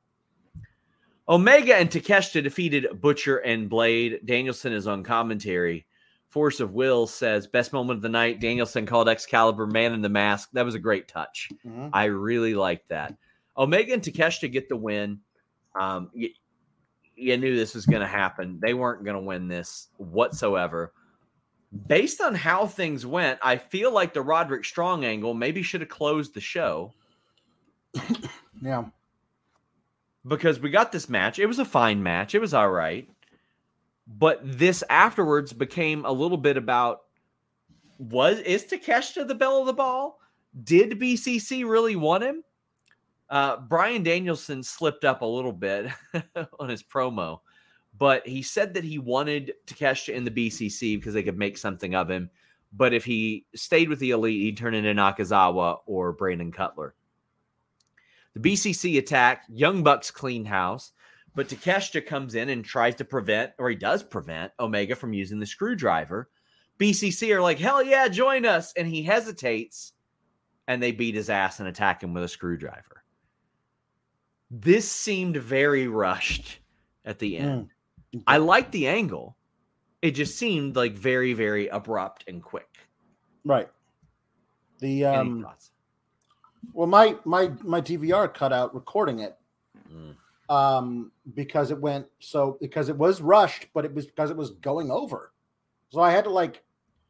Omega and Takeshita defeated Butcher and Blade. Danielson is on commentary. Force of Will says, best moment of the night, Danielson called Excalibur Man in the Mask. That was a great touch. Mm-hmm. I really liked that. Omega and Takeshita get the win. Um, you, you knew this was going to happen. They weren't going to win this whatsoever. Based on how things went, I feel like the Roderick Strong angle maybe should have closed the show. Yeah. Because we got this match. It was a fine match. It was all right. But this afterwards became a little bit about, was is Takeshita the belle of the ball? Did B C C really want him? Uh, Bryan Danielson slipped up a little bit on his promo. But he said that he wanted Takeshita in the B C C because they could make something of him. But if he stayed with the Elite, he'd turn into Nakazawa or Brandon Cutler. The B C C attack, Young Bucks clean house, but Takeshita comes in and tries to prevent, or he does prevent, Omega from using the screwdriver. B C C are like, hell yeah, join us. And he hesitates, and they beat his ass and attack him with a screwdriver. This seemed very rushed at the end. Mm. Okay. I liked the angle. It just seemed like very, very abrupt and quick. Right. The um, well, my my my D V R cut out recording it mm. um, because it went so because it was rushed, but it was because it was going over. So I had to like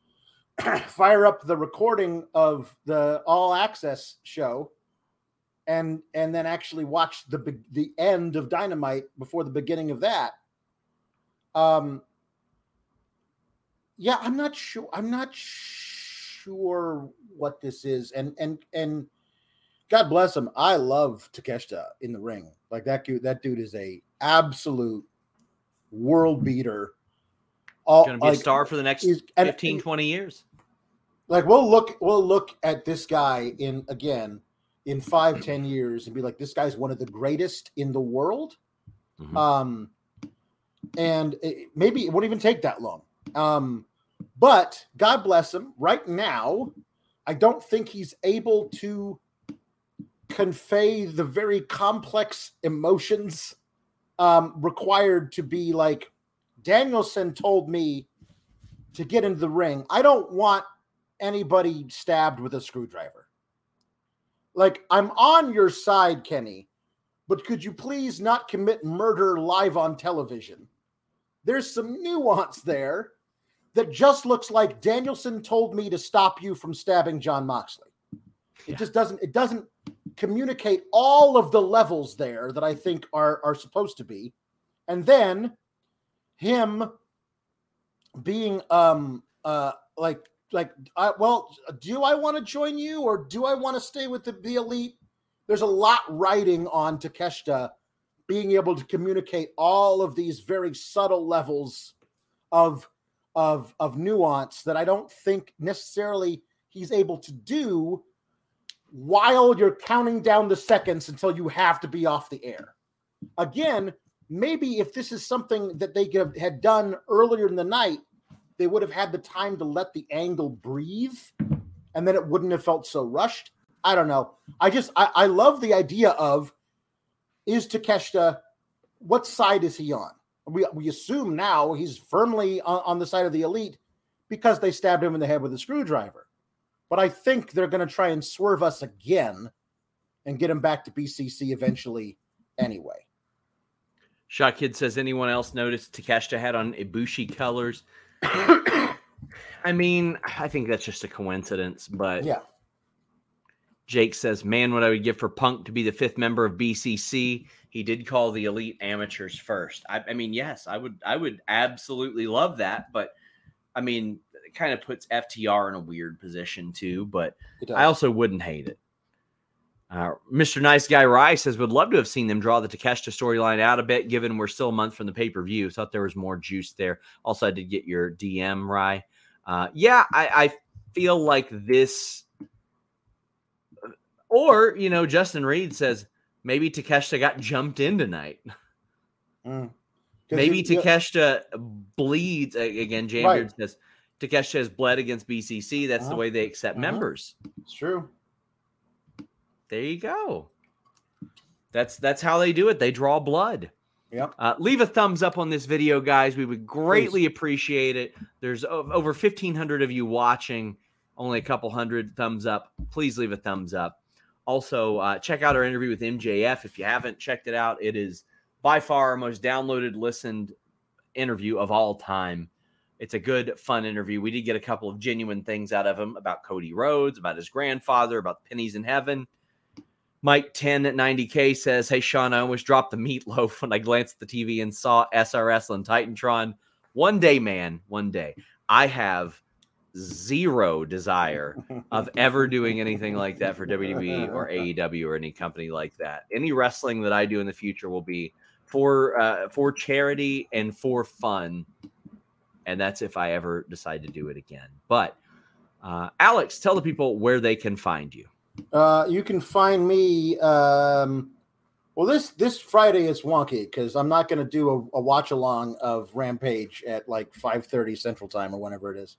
fire up the recording of the All Access show, and and then actually watch the the end of Dynamite before the beginning of that. Um, yeah, I'm not sure. I'm not sure what this is. And, and, and God bless him. I love Takeshita in the ring. Like that dude, that dude is a absolute world beater. All, going to be like, a star for the next fifteen, and, twenty years. Like we'll look, we'll look at this guy in, again, in five, ten years and be like, this guy's one of the greatest in the world. Mm-hmm. Um, And it, maybe it won't even take that long. Um, but God bless him. Right now, I don't think he's able to convey the very complex emotions um, required to be like, Danielson told me to get into the ring. I don't want anybody stabbed with a screwdriver. Like, I'm on your side, Kenny, but could you please not commit murder live on television? There's some nuance there that just looks like Danielson told me to stop you from stabbing Jon Moxley. It yeah. just doesn't, it doesn't communicate all of the levels there that I think are, are supposed to be. And then him being um uh like like I, well, do I want to join you or do I want to stay with the, the elite? There's a lot riding on Takeshita being able to communicate all of these very subtle levels of of of nuance that I don't think necessarily he's able to do while you're counting down the seconds until you have to be off the air. Again, maybe if this is something that they could have, had done earlier in the night, they would have had the time to let the angle breathe, and then it wouldn't have felt so rushed. I don't know. I just, I, I love the idea of, is Takeshita, what side is he on? We, we assume now he's firmly on, on the side of the elite because they stabbed him in the head with a screwdriver. But I think they're going to try and swerve us again and get him back to B C C eventually anyway. Shot Kid says, anyone else noticed Takeshita had on Ibushi colors? I mean, I think that's just a coincidence, but yeah. Jake says, man, what I would give for Punk to be the fifth member of B C C. He did call the elite amateurs first. I, I mean, yes, I would, I would absolutely love that, but I mean, it kind of puts F T R in a weird position too, but I also wouldn't hate it. Uh, Mister Nice Guy Rice says, would love to have seen them draw the Takeshita storyline out a bit, given we're still a month from the pay-per-view. Thought there was more juice there. Also, I did get your D M, Rye. Uh, yeah, I, I feel like this, or, you know, Justin Reed says, maybe Takeshita got jumped in tonight. Mm. Maybe you, Takeshita bleeds. Again, Jambeard right. says, Takeshita has bled against B C C. That's uh-huh. the way they accept uh-huh. members. It's true. There you go. That's that's how they do it. They draw blood. Yep. Uh, leave a thumbs up on this video, guys. We would greatly Please. appreciate it. There's o- over fifteen hundred of you watching. Only a couple hundred thumbs up. Please leave a thumbs up. Also, uh, check out our interview with M J F. If you haven't checked it out, it is by far our most downloaded, listened interview of all time. It's a good, fun interview. We did get a couple of genuine things out of him about Cody Rhodes, about his grandfather, about pennies in heaven. Mike ten at ninety K says, hey, Sean, I almost dropped the meatloaf when I glanced at the T V and saw S R S on Titantron. One day, man, one day. I have zero desire of ever doing anything like that for W W E or A E W or any company like that. Any wrestling that I do in the future will be for uh, for charity and for fun. And that's if I ever decide to do it again. But uh, Alex, tell the people where they can find you. Uh, you can find me. Um, well, this this Friday is wonky because I'm not going to do a, a watch along of Rampage at like five thirty Central Time or whenever it is.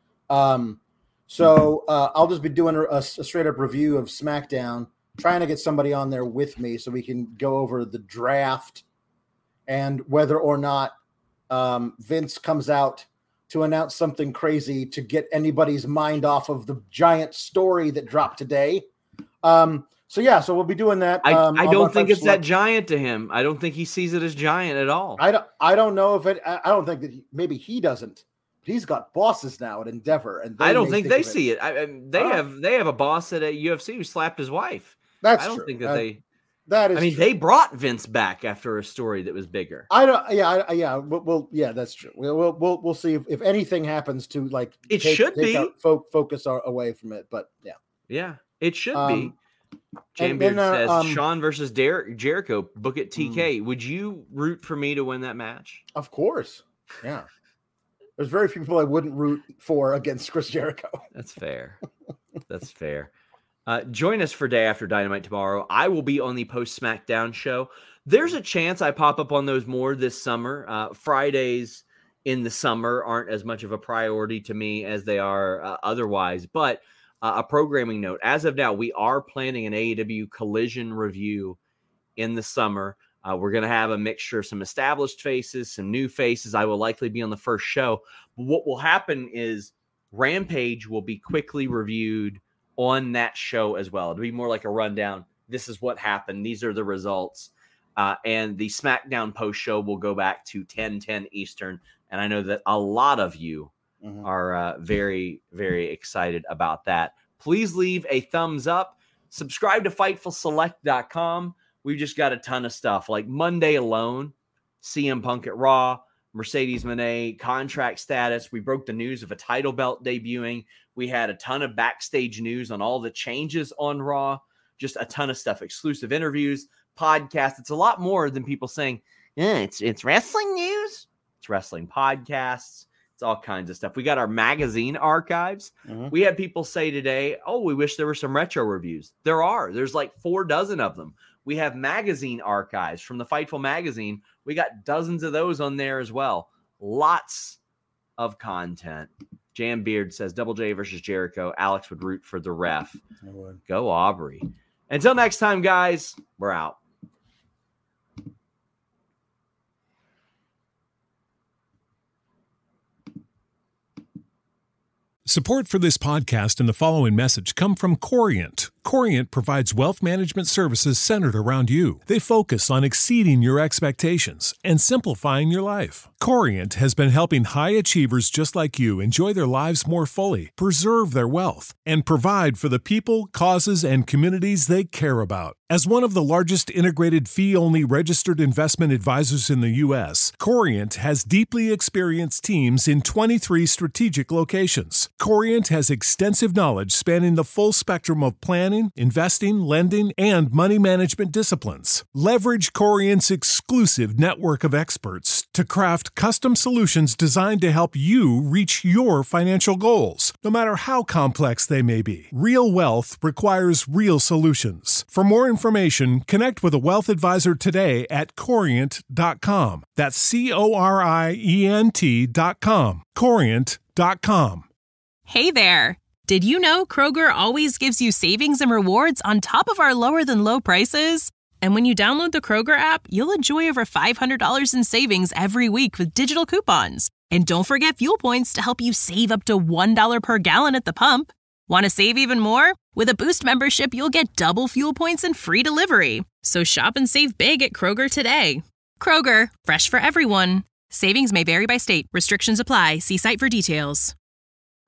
Um, so uh, I'll just be doing a, a straight up review of SmackDown, trying to get somebody on there with me so we can go over the draft and whether or not um, Vince comes out to announce something crazy to get anybody's mind off of the giant story that dropped today. Um, so yeah, so we'll be doing that. Um, I, I don't think it's that giant to him. I don't think he sees it as giant at all. I don't, I don't know if it, I don't think that he, maybe he doesn't, but he's got bosses now at Endeavor. And I don't think, think they see it. it. I, I, they oh. have, they have a boss at a U F C who slapped his wife. That's I don't true. think that uh, they, That is I mean, true. they brought Vince back after a story that was bigger. I don't. Yeah, I, yeah. We'll, we'll. Yeah, that's true. We'll. We'll. We'll, we'll see if, if anything happens to like. It take, should take be out, fo- focus our, away from it, but yeah. Yeah, it should um, be. Jambeard then, uh, says um, Sean versus Derek Jericho. Book it T K. Mm. Would you root for me to win that match? Of course. Yeah. There's very few people I wouldn't root for against Chris Jericho. That's fair. That's fair. Uh, join us for Day After Dynamite tomorrow. I will be on the post SmackDown show. There's a chance I pop up on those more this summer. Uh, Fridays in the summer aren't as much of a priority to me as they are uh, otherwise. But uh, a programming note, as of now, we are planning an A E W Collision review in the summer. Uh, we're going to have a mixture of some established faces, some new faces. I will likely be on the first show. But what will happen is Rampage will be quickly reviewed on that show as well. It'll be more like a rundown. This is what happened. These are the results. Uh, and the SmackDown post show will go back to ten ten Eastern. And I know that a lot of you mm-hmm. are uh, very, very excited about that. Please leave a thumbs up. subscribe to Fightful Select dot com. We've just got a ton of stuff. Like Monday alone, C M Punk at Raw, Mercedes Moné, contract status. We broke the news of a title belt debuting. We had a ton of backstage news on all the changes on Raw. Just a ton of stuff. Exclusive interviews, podcasts. It's a lot more than people saying, yeah, it's, it's wrestling news. It's wrestling podcasts. It's all kinds of stuff. We got our magazine archives. Mm-hmm. We had people say today, oh, we wish there were some retro reviews. There are. There's like four dozen of them. We have magazine archives from the Fightful magazine. We got dozens of those on there as well. Lots of content. Jan Beard says Double J versus Jericho. Alex would root for the ref. I would. Go Aubrey. Until next time, guys, we're out. Support for this podcast and the following message come from Corient. Corient provides wealth management services centered around you. They focus on exceeding your expectations and simplifying your life. Corient has been helping high achievers just like you enjoy their lives more fully, preserve their wealth, and provide for the people, causes, and communities they care about. As one of the largest integrated fee-only registered investment advisors in the U S, Corient has deeply experienced teams in twenty-three strategic locations. Corient has extensive knowledge spanning the full spectrum of planning, investing, lending, and money management disciplines. Leverage Corient's exclusive network of experts to craft custom solutions designed to help you reach your financial goals, no matter how complex they may be. Real wealth requires real solutions. For more information, connect with a wealth advisor today at corient dot com. That's C O R I E N T dot com. corient dot com. Hey there! Did you know Kroger always gives you savings and rewards on top of our lower-than-low prices? And when you download the Kroger app, you'll enjoy over five hundred dollars in savings every week with digital coupons. And don't forget fuel points to help you save up to one dollar per gallon at the pump. Want to save even more? With a Boost membership, you'll get double fuel points and free delivery. So shop and save big at Kroger today. Kroger, fresh for everyone. Savings may vary by state. Restrictions apply. See site for details.